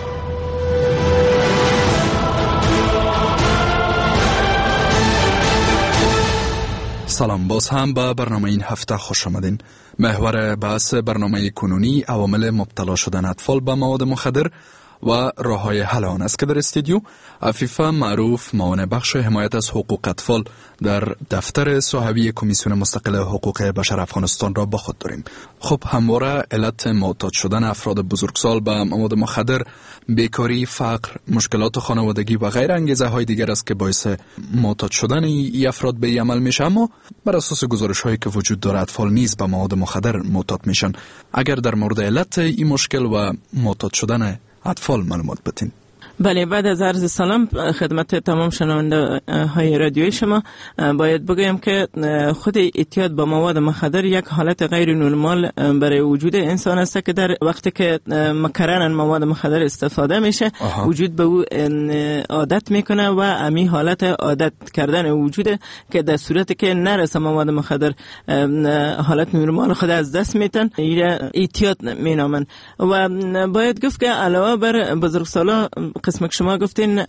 Speaker 6: سلام، باز هم به برنامه این هفته خوش آمدین. محور بحث برنامه کنونی عوامل مبتلا شدن اطفال به مواد مخدر و راه‌های حل آن است که در استودیو عفیفه معروف معاون بخش حمایت از حقوق اطفال در دفتر صاحبی کمیسیون مستقل حقوق بشر افغانستان را با خود داریم. خب همواره علت معتاد شدن افراد بزرگسال به مواد مخدر بیکاری، فقر، مشکلات خانوادگی و غیر انگیزه های دیگر است که باعث معتاد شدن این افراد به این عمل میشه. اما بر اساس گزارش هایی که وجود داره اطفال نیز به مواد مخدر معتاد میشن. اگر در مورد علت این مشکل و معتاد شدن اطفال معلومات بدین.
Speaker 22: بله، بعد از عرض سلام خدمت تمام شنونده های رادیوی شما، باید بگویم که خود اعتیاد با مواد مخدر یک حالت غیر نرمال برای وجود انسان است که در وقتی که مکررن مواد مخدر استفاده میشه آها. وجود به او عادت میکنه و امی حالت عادت کردن وجود که در صورتی که نرسه مواد مخدر حالت نرمال خود از دست میتن اعتیاد مینامن. و باید گفت که علاوه بر بزرگسالا قسم که شما گفتین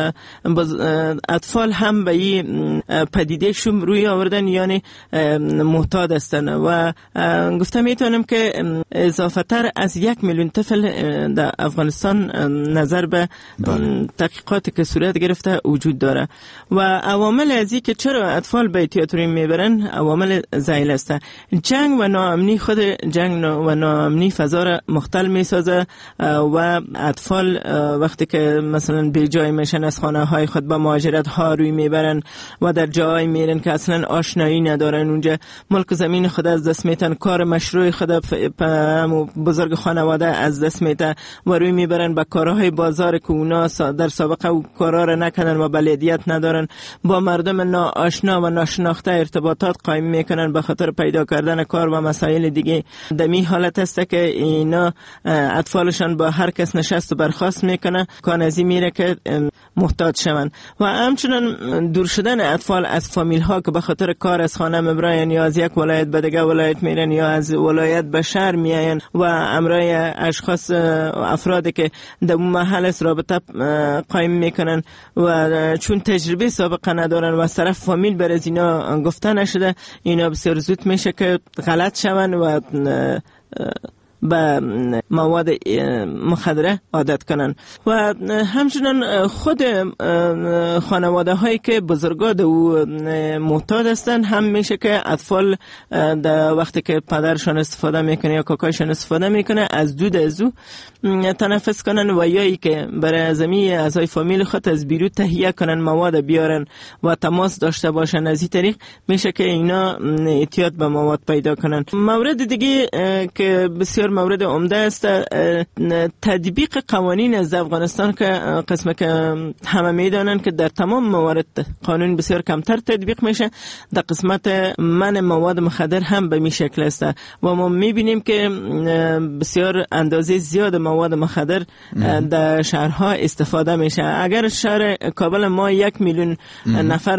Speaker 22: اطفال هم به این پدیده شم روی آوردن یعنی معتاد هستند و گفتم میتونم که اضافه تر از یک میلیون طفل در افغانستان نظر به تحقیقاتی که صورت گرفته وجود داره و عوامل ازی که چرا اطفال به اعتیاد روی میبرن عوامل زایل است. جنگ و ناامنی، خود جنگ و ناامنی فضا را مختل میسازه و اطفال وقتی که مثلا به جای میشن، از خانه های خود به مهاجرت ها روی میبرن و در جای میرن که اصلا آشنایی ندارن، اونجا ملک زمین خود از دست میتن، کار مشروع خود بزرگ خانواده از دست میتن و روی میبرن به کارهای بازار که اونا در سابقه او کارا را نکنن و بلدیت ندارن، با مردم ناآشنا و ناشناخته ارتباطات قائم میکنن به خاطر پیدا کردن کار و مسائل دیگه. دمی حالت است که اینا اطفالشان با هر کس نشست و برخاست میکنه، کانزی میره که محتاج شون. و همچنان دور شدن اطفال از فامیل ها که به خاطر کار از خانه مبراین یا از یک ولایت به دیگه ولایت میرن یا از ولایت به شهر میاین و امرای اشخاص افرادی که در اون محل است رابطه قائم میکنن و چون تجربه سابقه ندارن و از طرف فامیل بر از اینا گفته نشده، اینا بسیار زود میشه که غلط شون و به مواد مخدره عادت کنن. و همچنان خود خانواده هایی که بزرگان او معتاد هستن هم میشه که اطفال در وقتی که پدرشان استفاده میکنه یا کاکایشان استفاده میکنه از دود از او تنفس کنن و یا ای که برای زمین اعضای فامیل خود از بیرون تهیه کنن، مواد بیارن و تماس داشته باشن. از این طریق میشه که اینا اعتیاد به مواد پیدا کنن. مورد دیگه که بسیار مورد عمده است تطبیق قوانین از افغانستان که قسمه که همه میدانن که در تمام موارد قانون بسیار کمتر تطبیق میشه، در قسمت من مواد مخدر هم به می شکل است و ما میبینیم که بسیار اندازه زیاد مواد مخدر در شهرها استفاده میشه. اگر شهر کابل ما یک میلیون نفر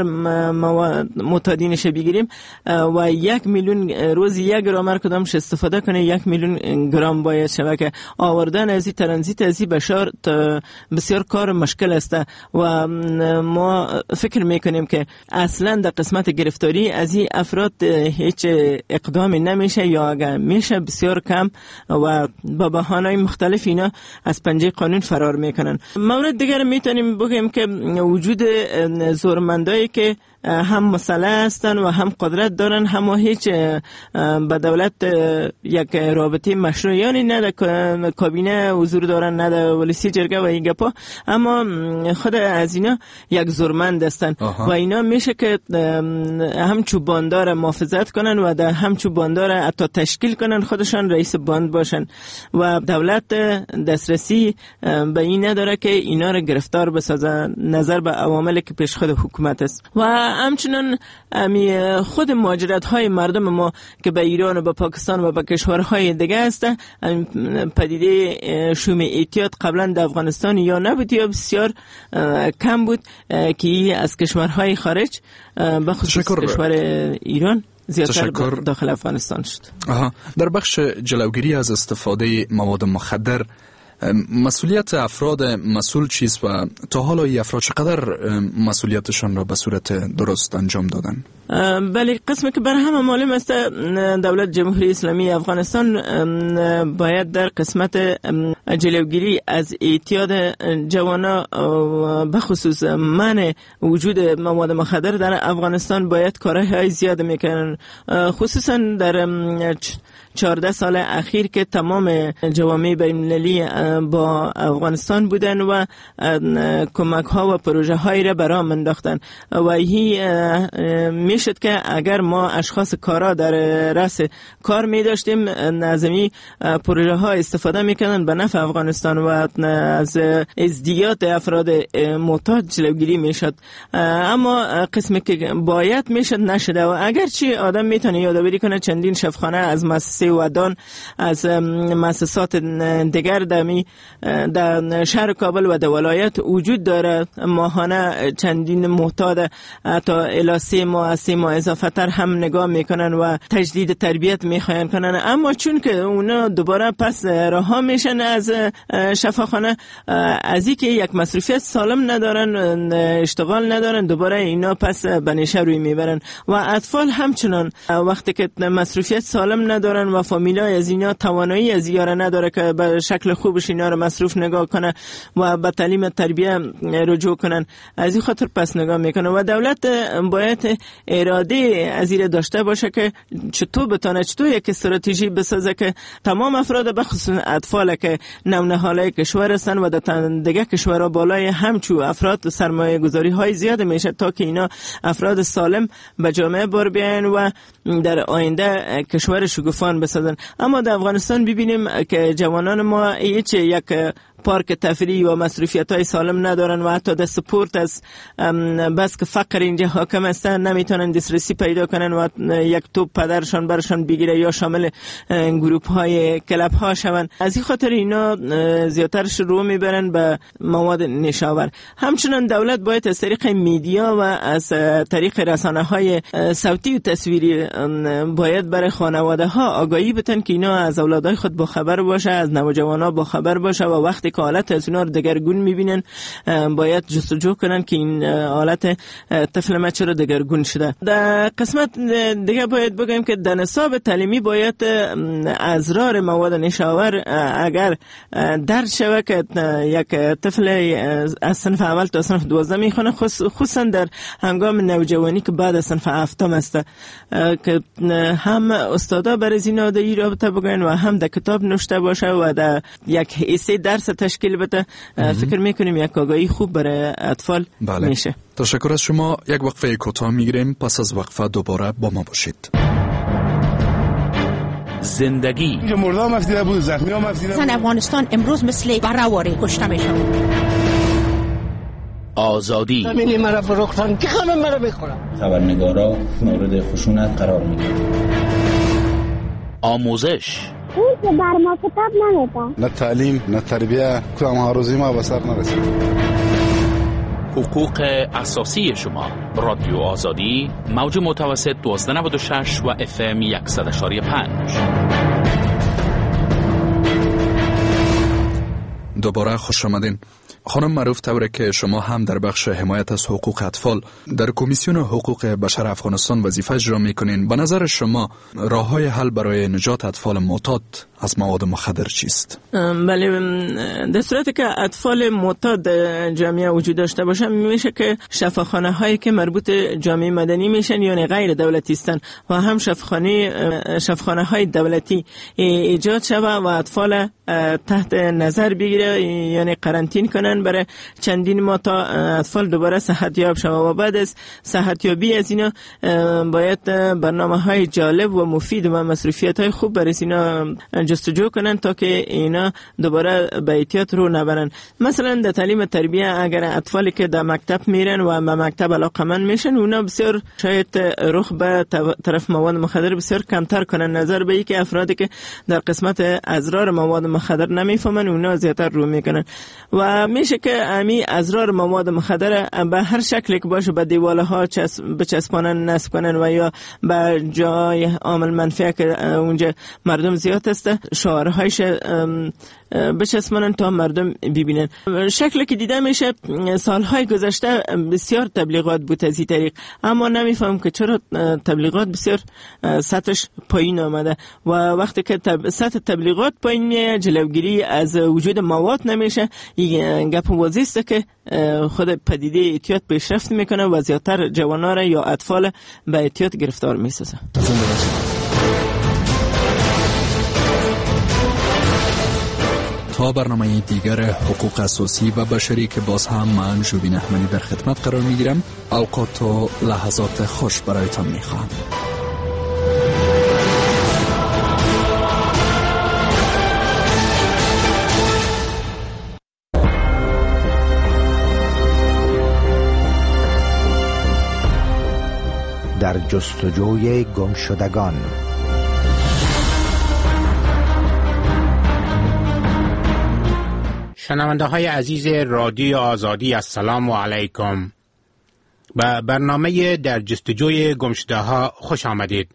Speaker 22: معتادینش بگیریم و یک میلیون روز یک گرامر کدامش استفاده کنه، یک میلیون گرام باید شبکه آوردن از این ترانزیت از این بشار بسیار کار مشکل است و ما فکر میکنیم که اصلا در قسمت گرفتاری از این افراد هیچ اقدامی نمیشه یا اگر میشه بسیار کم و با بهانه‌های مختلف اینا از پنجه قانون فرار میکنن. مورد دیگر میتونیم بگیم که وجود زورمندایی که هم مسلح هستن و هم قدرت دارن، هم هیچ به دولت یک رابطه مشروعیانی نه در کابینه حضور دارن نه در ولسی جرگه و این گپا، اما خود از اینا یک زورمند هستن و اینا میشه که هم چوباندار محافظت کنن و در هم چوباندار حتی تشکیل کنن خودشان رئیس باند باشن و دولت دسترسی به این نداره که اینا رو گرفتار بسازه نظر به عواملی که پیش خود حکومت است. و همچنان خود مهاجرت های مردم ما که به ایران و به پاکستان و به کشورهای دیگه است، پدیده شوم اعتیاد قبلا در افغانستان یا نبود یا بسیار کم بود که از کشورهای خارج به خصوص کشور ایران زیادتر داخل افغانستان شد.
Speaker 6: آها. در بخش جلوگیری از استفاده مواد مخدر مسئولیت افراد مسئول چیست و تا حالا این افراد چقدر مسئولیتشان را به صورت درست انجام دادن؟
Speaker 22: بله، قسمی که بر همه معلوم است دولت جمهوری اسلامی افغانستان باید در قسمت جلوگیری از اعتیاد جوانا به خصوص منع وجود مواد مخدر در افغانستان باید کارهای زیاد میکنن، خصوصا در چهارده سال اخیر که تمام جوامع بین‌المللی با افغانستان بودن و کمک ها و پروژه هایی را برام انداختن و هی میشد که اگر ما اشخاص کارا در رأس کار می داشتیم نظمی پروژه ها استفاده میکنن به نفع افغانستان و از ازدیاد افراد معتاد جلوگیری میشد، اما قسمی که باید میشد نشده و اگرچه آدم میتونه یادآوری کنه چندین شفاخانه از مؤسسه ودان از مؤسسات دیگر دمی در شهر کابل و در ولایت وجود داره، ماهانه چندین معتاد تا الی سه ماه سه ماه اضافه تر هم نگاه میکنن و تجدید تربیت میخواین کنن، اما چون که اونا دوباره پس رها میشن از شفاخانه، از اینکه یک مصروفیت سالم ندارن، اشتغال ندارن، دوباره اینا پس به نشه روی میبرن و اطفال همچنان وقتی که مصروفیت سالم ندارن و فامیلای از اینا توانایی از اینا نداره که به شکل خوبش اینا رو مصروف نگاه کنه و به تعلیم تربیه رجوع کنن. از این خاطر پس نگاه میکنه و دولت باید اراده از این داشته باشه که چطور بتونه چطور یک استراتژی بسازه که تمام افراد بخصوص اطفال که نونهاله کشور هستن و در دیگه کشورها بالای همچو افراد سرمایه گذاری های زیاد میشه تا که اینا افراد سالم به جامعه بار بیاین و در آینده کشور شگوفان بسازن. اما در افغانستان ببینیم که جوانان ما هیچ یک پارک تفریحی و مصروفیت های سالم ندارن و حتی در سپورت از بس که فقر اینجا حاکم هستن نمیتونن دسترسی پیدا کنن و یک توپ پدرشان برشان بگیره یا شامل گروپ های کلب ها شون. از این خاطر اینا زیادترش رو میبرن به مواد نشاور. همچنان دولت باید از طریق میدیا و از طریق رسانه های صوتی و تصویری باید برای خانواده ها آگاهی بتن که اینا از اولادای خود با خبر باشه، از نوجوانا با خبر باشه و وقتی که حالت از اونا رو دگرگون میبینن باید جستجو کنن که این حالت طفل ما چرا دگرگون شده. در قسمت دیگه باید بگم که در نصاب تعلیمی باید ازرار مواد نشاور اگر درد شوه که یک طفل از صنف اول تا صنف دوازده میخونه، خصوصا در هنگام نوجوانی که بعد از صنف هفتم است که هم استادا برای اینا در این رابطه بگن و هم در کتاب نوشته باشه و در یک حصه درس تشکیل بده. فکر میکنیم یک آگاهی خوب برای اطفال
Speaker 6: بله.
Speaker 22: میشه.
Speaker 6: تشکر از شما. یک وقفه کوتاه میگیریم، پس از وقفه دوباره با ما باشید.
Speaker 1: زندگی
Speaker 4: اینجا مردا هم افزیده بود، زخمی هم افزیده بود.
Speaker 8: افغانستان امروز مثل برهواری کشته میشه.
Speaker 1: آزادی
Speaker 8: همینی مرا فروختن که همه مرا بخورن.
Speaker 23: خبرنگارا مورد خشونت قرار میگیرن.
Speaker 1: آموزش
Speaker 24: اون که بر ما کتاب نمیده،
Speaker 4: نه تعلیم نه تربیه، کدام ها روزی ما به سر نرسید.
Speaker 1: حقوق اساسی شما. رادیو آزادی، موج متوسط دوازده نود و شش و اف ام صد و یک و پنج.
Speaker 6: دوباره خوش آمدین. خانم معروف طوره که شما هم در بخش حمایت از حقوق اطفال در کمیسیون حقوق بشر افغانستان وظیفه اجرا میکنین. به نظر شما راه‌های حل برای نجات اطفال معتاد از مواد مخدر چیست؟
Speaker 22: بله، در صورتی که اطفال معتاد جامعه وجود داشته باشن میشه که شفاخانه هایی که مربوط جامعه مدنی میشن یعنی غیر دولتی هستن و هم شفاخانه شفاخانه های دولتی ایجاد شوه و اطفال تحت نظر بگیره یعنی قرنطین کنن برای چندین ماه تا اطفال دوباره صحت یاب شوه و بعد از صحت یابی از اینا باید برنامه های جالب و مفید و مصروفیت های خوب برای اینا جستجو کنن تا که اینا دوباره به احتیاط رو نبرن. مثلا در تعلیم تربیه اگر اطفالی که در مکتب میرن و به مکتب علاقمند میشن اونا بسیار شاید رخ به طرف مواد مخدر بسیار کمتر کنن، نظر به اینکه افرادی که در قسمت ازرار مواد مخدر نمیفهمن اونا زیادتر رو میکنن و میشه که امی ازرار مواد مخدر به هر شکلی که باشه به دیواله ها بچسبانن، نصب کنن و یا به جای عامل منفی که اونجا مردم زیاد است شعارهایش بچسبانن تا مردم ببینن. شکلی که دیده میشه سالهای گذشته بسیار تبلیغات بود از این طریق، اما نمیفهم که چرا تبلیغات بسیار سطحش پایین آمده و وقتی که تب... سطح تبلیغات پایین میه جلوگیری از وجود مواد نمیشه. این گپ واضحه است که خود پدیده اعتیاد پیشرفت میکنه و زیادتر جوانان یا اطفال به اعتیاد گرفتار میسازه.
Speaker 6: تا برنامه دیگر حقوق اساسی و بشری که باز هم من جوبین احمدی در خدمت قرار میگیرم. اوقات و لحظات خوش برایتان میخواهم.
Speaker 25: در جستجوی گمشدگان.
Speaker 26: شنونده های عزیز رادیو آزادی، السلام علیکم. به برنامه در جستجوی گمشده ها خوش آمدید.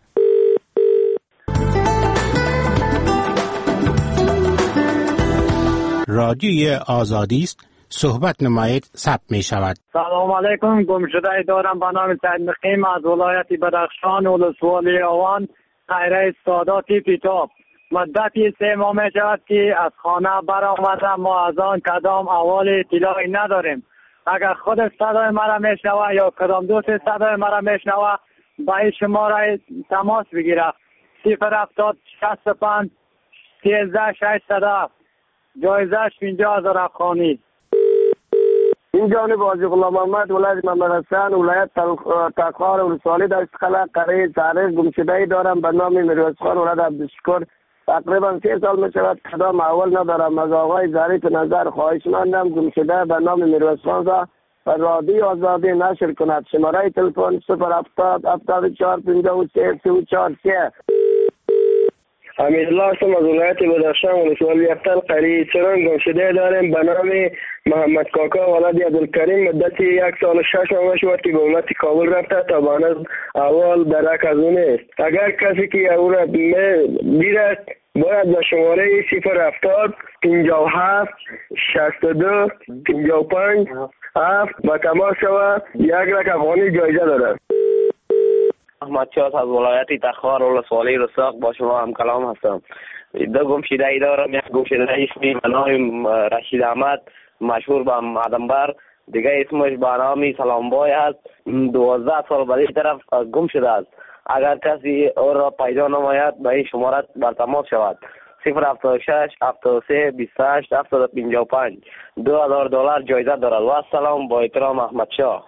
Speaker 26: رادیوی آزادی است، صحبت نمایید ثبت می شود.
Speaker 27: سلام علیکم. گمشده دارم به نام سید مقیم از ولایت بدخشان ولسوالی آوان.
Speaker 3: خیره سادات پیتاب. مدتی سه ماه می شود که از خانه برآمدم. ما از آن کدام احوال اطلاعی نداریم. اگر خود صدای مرا میشنوه یا کدام دوست صدای مرا میشنوه با این شماره تماس بگیره. صفر هفتاد شصت و پنج سیزده ششصد و هفت. جایزش پنجاه هزار افغانی.
Speaker 9: این جانب حاجی غلام محمد ولایت محمد حسن ولایت تخار ولسوالی در استقلال قریه تعریف گمشده‌ای دارم به نام میرویس خان ولد عبدالشکر. تقریبا سه سال می شود کدام اول ندارم. از آقای ظریف نظر خواهش مندم گمشده به نام میرویس خان را و رادیو آزادی نشر کند. شماره تلفن صفر هفتاد هفتاد و چهار پنجاه و سه سی و چهار سه.
Speaker 10: حمیدالله هستم از ولایت بدخشان ولسوالی یفتل قریه چران. گمشده داریم به نام محمد کاکا ولد عبدالکریم. مدتی یک سال و شش ماه شد که به ولایت کابل رفته تا به هنوز اول درک از او نیست. اگر کسی که او را دیرد باید به شماره صفر هفتاد پنجاه و هفت شصت و دو پنجاه و پنج هفت با تماس شود. یک لک افغانی جایزه دارد.
Speaker 11: احمد شاد از ولایت تخار ولسوالی رساق با شما هم کلام هستم. دو گمشده ای دارم. یک گمشده اسمی به نام رشید احمد مشهور به مادنبر، دیگه اسمش به نام سلامبای است. دوازده سال به این طرف گم شده است. اگر کسی او را پیدا نماید به این شماره بر تماس شود. صفر هفتاد و شش هفتاد و سه بیست و هشت هفتاد و پنجاه و پنج. دو هزار دلار جایزه دارد. و سلام با احترام احمد شاه.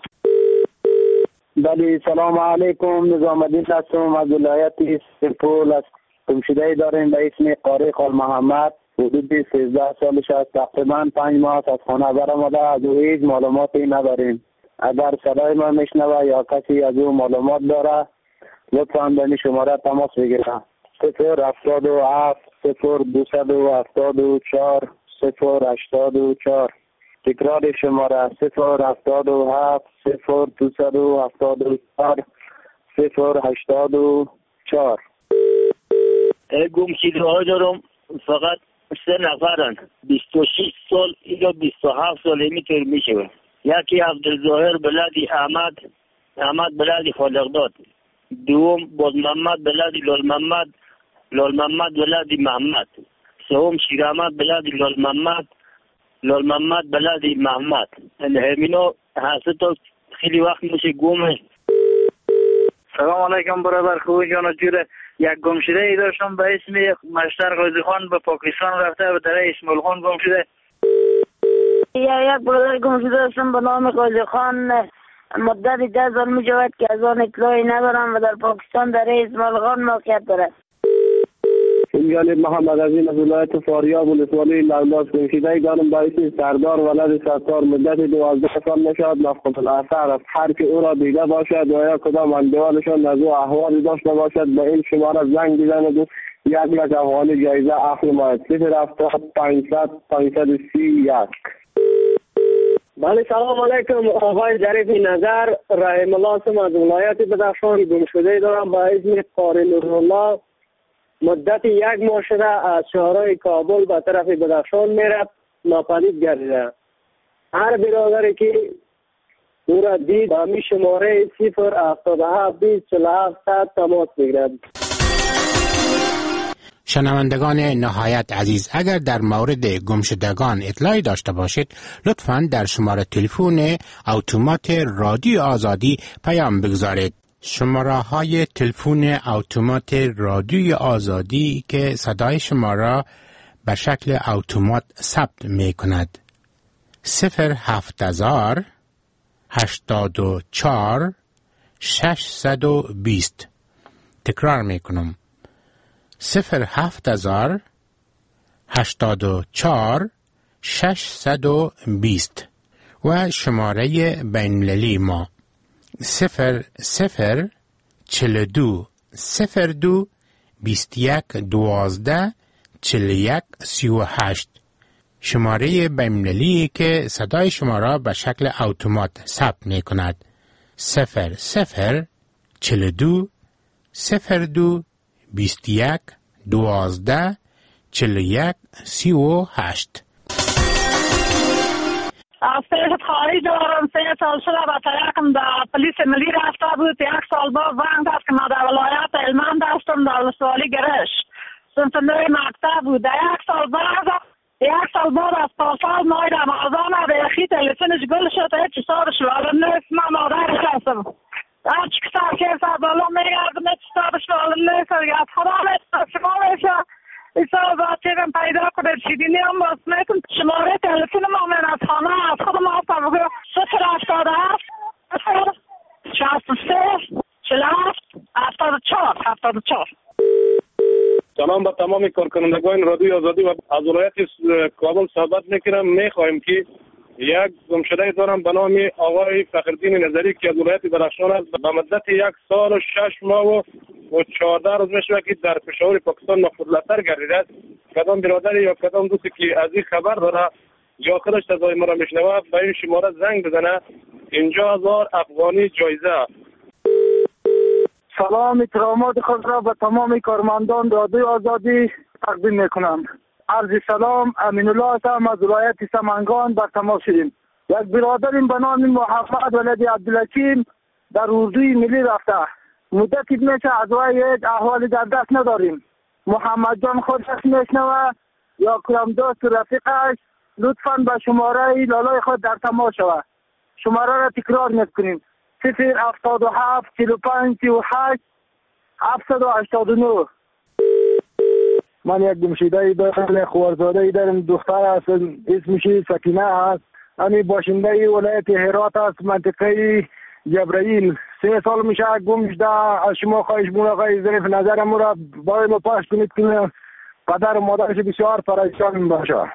Speaker 9: بله سلام علیکم. نظام الدین هستم از ولایت سرپول است. گمشده داریم به اسم قاری خال محمد. حدود سیزده سالش است. تقریبا پنج ماه از خانه برآمده. از او هیچ معلوماتی نداریم. اگر صدای ما میشنوه یا کسی از او معلومات داره لطفاً به شماره تماس بگیره. صفر هفتاد و هفت صفر دوصد و هفتاد و چهار صفر هشتاد و چهار. تکرار شماره صفر هفتاد و هفت صفر دوصد و هفتاد و چهار صفر هشتاد و چهار.
Speaker 13: گمشده ها دارم فقط سه نفرن. بیست و شش سال یا بیست و هفت سال اینطور میشه. یکی عبدالظاهر بلدی احمد احمد بلدی خالقداد. دوم باز محمد بلدی لال محمد لال محمد بلدی محمد. سوم شیر احمد بلدی لال محمد لال محمد بلدی محمد. همینا هسته تا خیلی وقت میشه گمه.
Speaker 3: سلام علیکم برادر خوب جان جوره. یک گمشده ای داشتم به اسم مشتر غازی خان به پاکستان رفته به در اسماعیل خان گم شده.
Speaker 14: یا یک برادر گمشده داشتم به نام غازی خان. مدت ده سال می شود که از آن اطلاعی ندارم و در پاکستان در اسماعیل خان موقعیت دارد.
Speaker 9: این جانب محمد عزیز از ولایت فاریاب ولسوالی لنداز گمشده دارم به اسم سردار ولد ستار. مدت دوازده سال نشد مفقود الاثر است. هر که او را دیده باشد و یا کدام اندوالشان از او احوالی داشته باشد به این شماره زنگ بزند و یک لک افغانی جایزه اخذ ماید. صفر هفتاد پانصد پانصد و سی یک. بله سلام علیکم. آقای ظریف نظر رحم الله هستم از ولایت بدخشان. گمشده دارم با اسم قاری نورالله. مدت یک ماه شده از شهرهای کابل به طرف بدخشان میرفت ناپدید گردیده. هر برادری که او را دید با می شماره صفر هفتاد و هفت بیست چهل و هفت صد تماس بگیرد.
Speaker 26: شنوندگان نهایت عزیز، اگر در مورد گمشدگان اطلاعی داشته باشید لطفاً در شماره تلفن اتومات رادیو آزادی پیام بگذارید. شماره های تلفن اتومات رادیو آزادی که صدای شما را به شکل اتومات ثبت می کند: صفر هفت هزار هشتاد و چهار ششصد و بیست. تکرار می کنم: صفر هفت هزار هشتاد و چهار ششصد و بیست. و شماره بین‌المللی ما صفر صفر چهل و دو صفر دو بیست و یک دوازده چهل و یک سی و هشت. شماره بین‌المللی که صدای شما را به شکل اتومات ثبت می کند: صفر صفر چهل و دو صفر دو بیست و یک دوازده چهل و یک سی و هشت.
Speaker 7: از پیش خواهی دارم. سه سال شده و تایکم در پلیس ملی رفته بود. یک سال با زنگ دست که ما در ولایت هلمند هستم در ولسوالی گرش سنتنوی مکتب بود. در یک سال بعد یک سال بعد از پاسال مای رمضان به یخی تلفنش گل شد. هیچ حسابش معلوم نیست. من مادرش هستم. هر چی که سر که سر بالا میگردم هیچ حسابش معلوم نیست. از خدا میتونم شما میشه ایسا بچه‌م پیدا کنه چیدینی هم باز میکن. شماره تلفن ما من از خانه از خود ما هستم صفر هفتاد هفت شصت و سه چهل و هفت هفتاد و چهار هفتاد و چهار.
Speaker 12: سلام به تمام کارکنندگان رادیوی آزادی و از ولایت کابل صحبت میکنم. میخواهیم که یک گمشده دارم به نام آقای فخرالدین نظری که از ولایت درخشان است. به مدت یک سال و شش ماه و و چهارده روز میشه که در پشاور پاکستان مفقودالبصر گردیده است. کدام برادر یا کدام دوستی که از این خبر داره یا خودش صدای ما را میشنوه به این شماره زنگ بزنه. پنجاه هزار افغانی جایزه.
Speaker 3: سلام احترامات خود را به تمام کارمندان رادیوی آزادی تقدیم میکنم. عرض سلام، امین الله هستم از ولایت سمنگان بر تماس شدیم. یک برادریم به نام محمد ولد عبدالحکیم در اردوی ملی رفته. مدتی میشه از وی یک احوالی در دست نداریم. محمد جان خودش میشنوه یا کدام دوست رفیقش لطفاً به شماره لالای خود در تماس شود. شماره را تکرار میکنیم: صفر هفتاد و هفت چهل و پنج سی و هشت هفتصد و هشتاد و نه.
Speaker 15: من یک گمشده دارم، خوارزاده دارم، دختر هست، اسمش سکینه هست. امی باشنده ولایت هرات است، منطقه جبرائیل. سه سال میشه گم شده. از شما خواهش می‌کنم آقای ظریف نظرم را برای ما پخش کنید که پدر و مادرش بسیار پریشان باشه.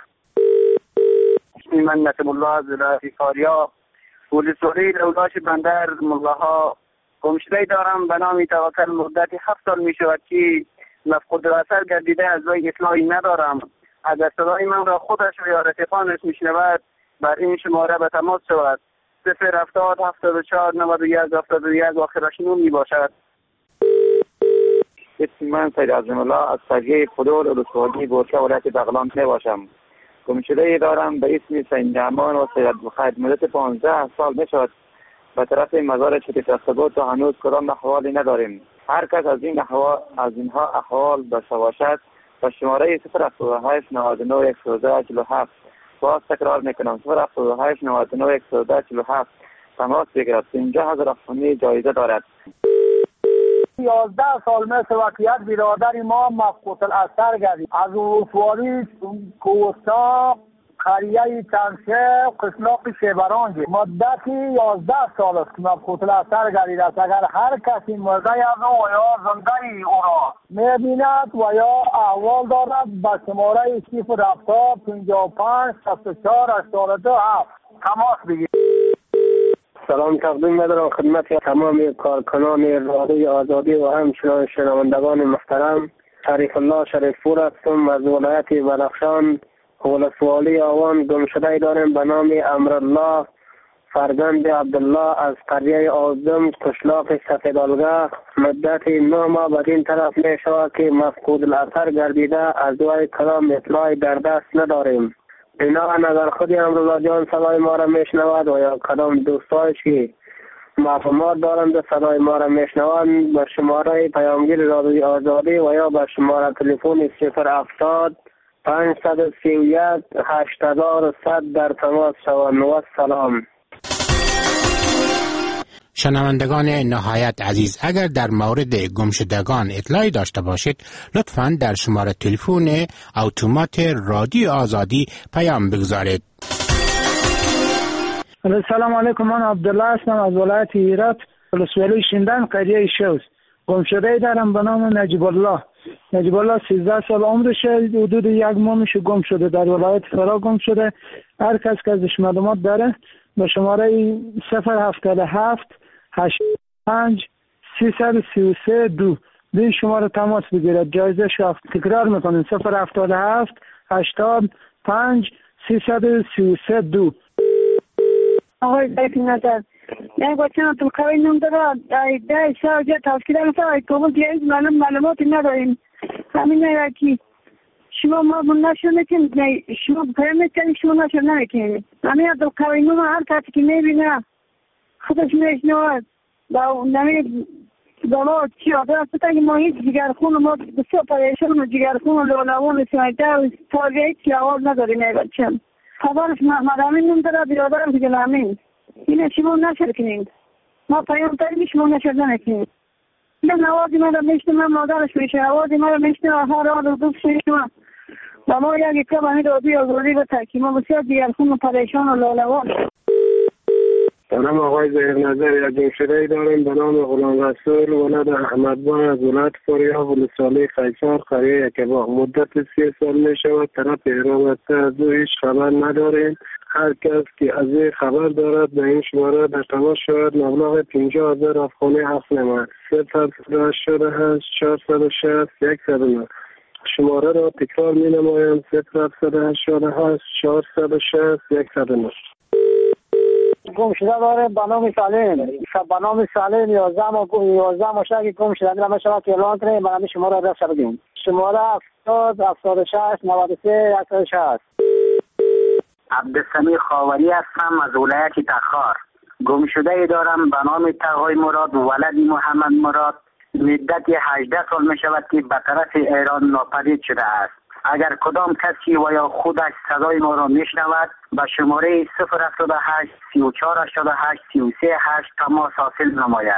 Speaker 16: من نسب الله از ولایت فاریاب ولسوالی لولاش بندر ملاها گمشده دارم به نام توکل. مدت هفت سال میشود که مفقود البصر گردیده. از وی اطلاعی ندارم. اگر صدای من را خودش و یا رفیقانش میشنود بر این شماره به تماس شود. صفر هفتاد هفتاد و چهار نود و یک هفتاد و یک آخرش نون می باشد.
Speaker 17: اسم من سید عظیم الله از سریه فدور ولسوالی بورکه ولایت بغلان می باشم. گمشده دارم به اسم سید نعمان و سید عبدالخیر. مدت پانزده سال می شود به طرف مزار شریف رفته تا هنوز کدام احوالی نداریم. هر کس از این احوال از اینها احوال داشته باشد و شماره صفر هفتاد و هشت نود و نه صد و ده چهل و هفت باز تکرار میکنم: صفر هفتاد و هشت نود و نه صد و ده چهل و هفت تماس بگیرد. پنجاه هزار افغانی جایزه دارد.
Speaker 15: یازده سال مثل وقت یک برادری ما مفقود البصر گردید. از ولسوالی کوستا قریه چنشه قسلاق شیبرانج. مدتی یازده سال است که مفقود البصر گردید است. اگر هر کسی مرده از او و یا زنده او را میبیند و یا احوال دارد به شماره صفر هفتاد پنجاه و پنج شصت و چهار هشتاد و دو هفت تماس بگیرید.
Speaker 10: سلام تقدیم می‌دارم خدمت تمام کارکنان رادیوی آزادی و همچنان شنوندگان محترم. شریف الله شریف پور هستم از ولایت بدخشان ولسوالی آوان. گمشده داریم به نام امرالله فرزند عبدالله از قریه آزدم قشلاق سفیدالگه. مدت نه ماه بر این طرف می شود که مفقود البصر گردیده. از وی کلام اطلاعی در دست نداریم. اینا اگر خودی امرالله جان صدای ما را میشنود و یا کدام دوستایش که معلومات دارند صدای ما را میشنوند به شماره پیامگیر رادیوی آزادی و یا به شماره تلفن صفر هفتاد پانصد و سی و یک هشت هزار و صد در تماس شوند. و سلام.
Speaker 26: شنوندگان نهایت عزیز، اگر در مورد گمشدگان اطلاعی داشته باشید لطفاً در شماره تلفن اتومات رادیو آزادی پیام بگذارید.
Speaker 15: سلام علیکم، من عبدالله هستم از ولایت هرات ولسوالی شندن قریه شوز. گمشده دارم به نام نجیب الله. نجیب الله سیزده سال عمرشه، حدود یک ماه میشه گم شده، در ولایت فرا گم شده. هر کس که ازش معلومات داره به شماره صفر هفتاد و هفت هشت پنج سیصد و سی و سه دو به این شماره تماس بگیرد. جایزه شفت. تکرار میکنیم: صفر هفتاد و هفت هشتاد پنج سیصد و سی و سه دو.
Speaker 14: آقای بیتی نظر یک بچه نتون قوی نم داره ده شا جا تفکیده مثلا ای کابل دیگه معلوم معلوماتی نداریم. همین یکی
Speaker 7: شما ما نشر نکنید، شما پیام میکنید، شما نشر نکنید. همین عبدالقویم هر کسی که میبینه خودش میشنود با نمید دلات چی آده است که ما هیچ جگرخون ما بسیار پریشان و جگرخون لولوان سمیده و تاریه هیچ آواز نداریم ای بچم. خبرش محمد امین نم داره بیادرم که گل امین. اینه شما نشر کنید. ما پیام تایمی شما نشر نکنید. این آوازی من را میشنم مادرش میشه، آوازی من را میشنم هر آن رو دوست میشنم. و ما یک کم همین رادیو آزادی به تاکی ما بسیار جگرخون و پریشان و لولوان.
Speaker 10: به نام آقای ظهیر نظر یک جمشیده داریم به نام غلام رسول ولد احمدبان از ولایت فاریاب ولسوالی قیصر قریه یکباغ. مدت سی سال می شود طرف ایران از او هیچ خبر نداریم. هر کس که از این خبر دارد به این شماره در تماس شود. مبلغ پنجاه هزار افغانی هفت نمید صفر هشتاد و هشت چهارصد و شصت صد و نه. شماره را تکرار می نمایم صفر هشتاد و هشت چهارصد و شصت صد و نه.
Speaker 3: گم شده داره به نام سالم به نام سالم یازده ما یازده ماشا که گم شده در ماشا که اعلان کنیم برای شماره را رسید بگیم شماره هفتاد هفتاد و شش نود و سه هفتاد و شش.
Speaker 2: عبدالسمی خاوری هستم از ولایت تخار. گم شده دارم به نام تقای مراد ولد محمد مراد. مدت هجده سال می شود که به طرف ایران ناپدید شده است. اگر کدام کسی و یا خودش صدای ما را میشنود به شماره صفر هفتاد و هشت سی و چهار هشتاد و هشت سی و سه هشت تماس حاصل نماید.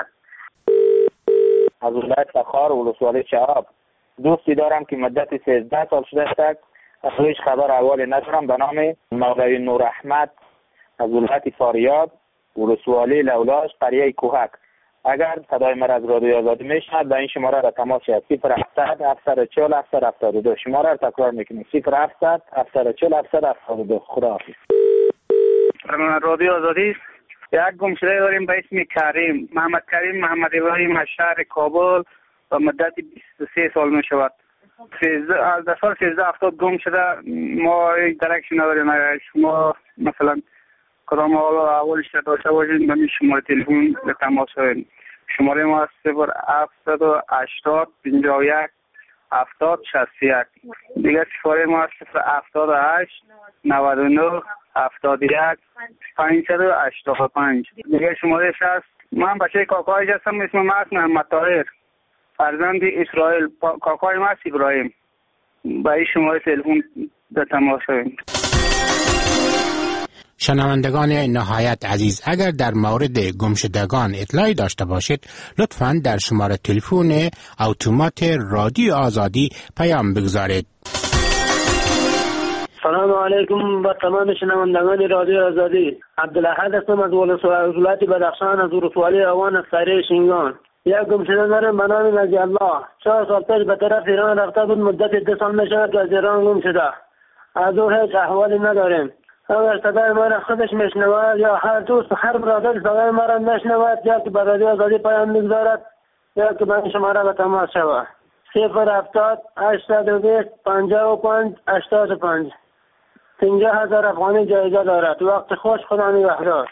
Speaker 17: از ولایت فخار ولسوالی شهاب دوستی دارم که مدت سیزده سال شده است. از هیچ خبر احوالی ندارم. به نام مولوی نور احمد از ولایت فاریاب ولسوالی لولاش قریه کوهک. اگر صدای مرا از رادیوی آزادی میشنود به این شماره را تماس شد صفر هفتصد هفتصد و چهل هفتصد و هفتاد و دو. شماره را تکرار میکنیم صفر هفتصد هفتصد و چهل هفتصد و هفتاد و دو. خدا حافظ.
Speaker 3: رادیو آزادی یک گمشده داریم به اسم کریم محمد کریم محمد ابراهیم از شهر کابل و مدت بیست و سه سال می شود. از در سال سیزده هفتاد گم شده. ما یک درکشی نداریم. شما مثلا کدام حالا اولش داشته باشید به این شماره تلفن به تماس شوید. شماره ما است صفر هفتصد و هشتاد پنجاه و یک هفتاد شصت و یک. دیگه شماره ما است صفر هفتاد و هشت نود و نه هفتاد و یک پانصد و هشتاد و پنج. دیگه شماره هست. من بچه کاکایش هستم. اسم من است محمد طاهر فرزند اسرائیل. کاکای من است ابراهیم. به این شماره تلفن به تماس شوید.
Speaker 26: شنوندگان نهایت عزیز، اگر در مورد گمشدگان اطلاعی داشته باشید لطفاً در شماره تلفن اتومات رادیو آزادی پیام بگذارید.
Speaker 3: سلام علیکم با تمام شنوندگان رادیو آزادی. عبدالاحد هستم از ولایت بدخشان از ولسوالی اوان از قریه شینگان. یک گمشده دارم به نام نجی الله. چهار سال پیش به طرف ایران رفته بود. مدت دو سال می شود که از ایران گم شده. از او هیچ احوالی نداریم. اگر صدای ما را خودش میشنود یا هر دوست هر برادر صدای ما را میشنود یا که به رادیو آزادی پیام میگذارد یا که به شماره به تماس شود صفر هفتاد هشتاد و بیست پنجاه و پنج هشتاد و پنج. پنجاه هزار افغانی جایزه دارد. وقت خوش. خدا نگهدار.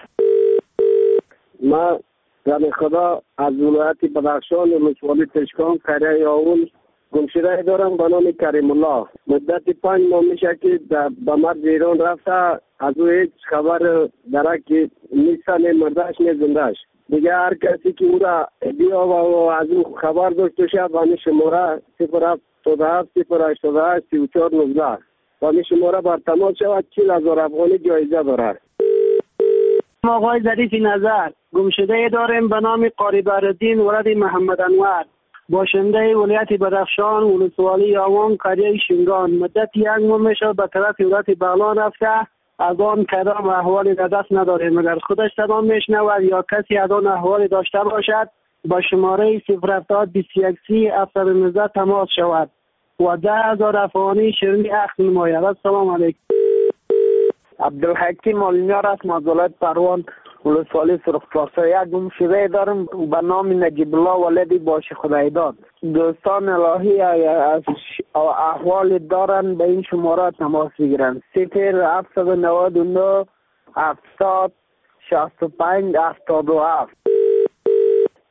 Speaker 10: ما یعنی خدا از ولایت بدخشان ولسوالی تشکان قریه یاول گمشده دارم به نام کریم الله. مدت پنج ماه میشه که به مرز ایران رفته. از او هیچ خبر داره که نیستن مردش نه زندهش. دیگه هر کسی که او را بیا و از او خبر داشته باشه به این شماره صفر هفتاد و هفت صفر هشتاد و هشت سی و چهار نوزده به این شماره بر تماس شود. چهل هزار افغانی جایزه دارد.
Speaker 3: آقای ظریف نظر گمشده داریم به نام قاری بردین ولد محمد انور باشنده ولایت بدخشان ولسوالی آوان قریه شینگان. مدت یک ماه میشه به طرف ولایت بغلان رفته. از آن کدام احوالی در دست نداریم. اگر خودش صدا میشنود یا کسی از آن احوالی داشته باشد با شماره صفر هفتاد بیست و یک سی هفتاد و نه تماس شود و ده هزار افغانی شیرینی اخذ نماید. السلام علیکم. عبدالحکیم مالینیار است از ولایت پروان ولسوالی سرخپاسا. یک گمشده دارم به نام نجیب الله ولدی باش خدایداد. دوستان الهی از احوال دارن به این شماره تماس بگیرن صفر هفتصد و نود و نه هفتاد شصت و پنج هفتاد و هفت.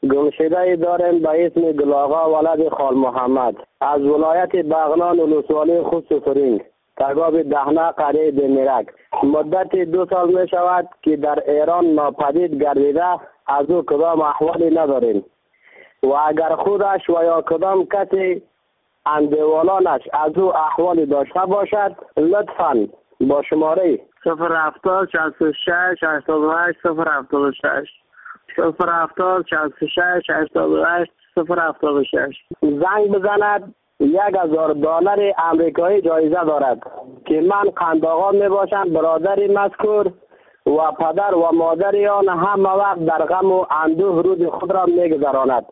Speaker 9: گمشده داریم به اسم گلاغا ولد خال محمد از ولایت بغلان ولسوالی خود سفرینگ تگاب دهنه قریه دمیرک. مدت دو سال می شود که در ایران ناپدید گردیده، از او کدام احوالی نداریم و اگر خودش و یا کدام کسی اندوالانش از او احوالی داشته باشد لطفاً با شماره صفر هفتاد شصت و شش هشتاد و هشت صفر هفتاد و شش صفر هفتاد شصت و شش هشتاد و هشت صفر هفتاد و شش زنگ بزند. یک هزار دلار امریکایی جایزه دارد که من قنداغا می باشم برادری مذکور و پدر و مادری آن همه وقت در غم و اندوه روز خود را می گذراند.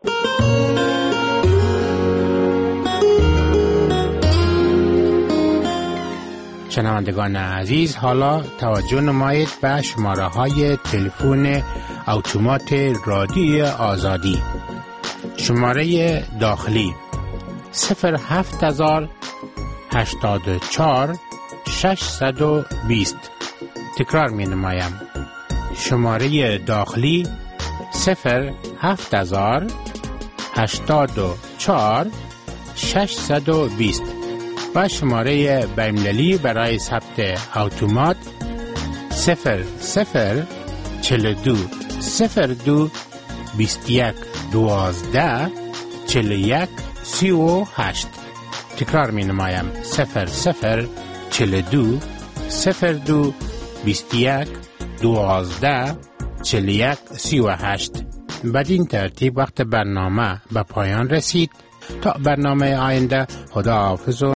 Speaker 26: شنوندگان عزیز، حالا توجه نمایید به شماره های تلفن اتومات رادیوی آزادی. شماره داخلی صفر هفت هزار هشتاد و چهار ششصد و بیست. تکرار می نمایم. شماره داخلی صفر هفت هزار هشتاد و چهار ششصد و بیست و شماره بین‌المللی برای ثبت اتومات صفر صفر چهل و دو صفر دو بیست و یک دوازده چهل و یک سی و هشت. تکرار می نمایم. صفر صفر چهل و دو صفر دو بیست و یک دوازده چهل و یک سی و هشت. بدین ترتیب وقت برنامه به پایان رسید. تا برنامه آینده، خدا حافظ و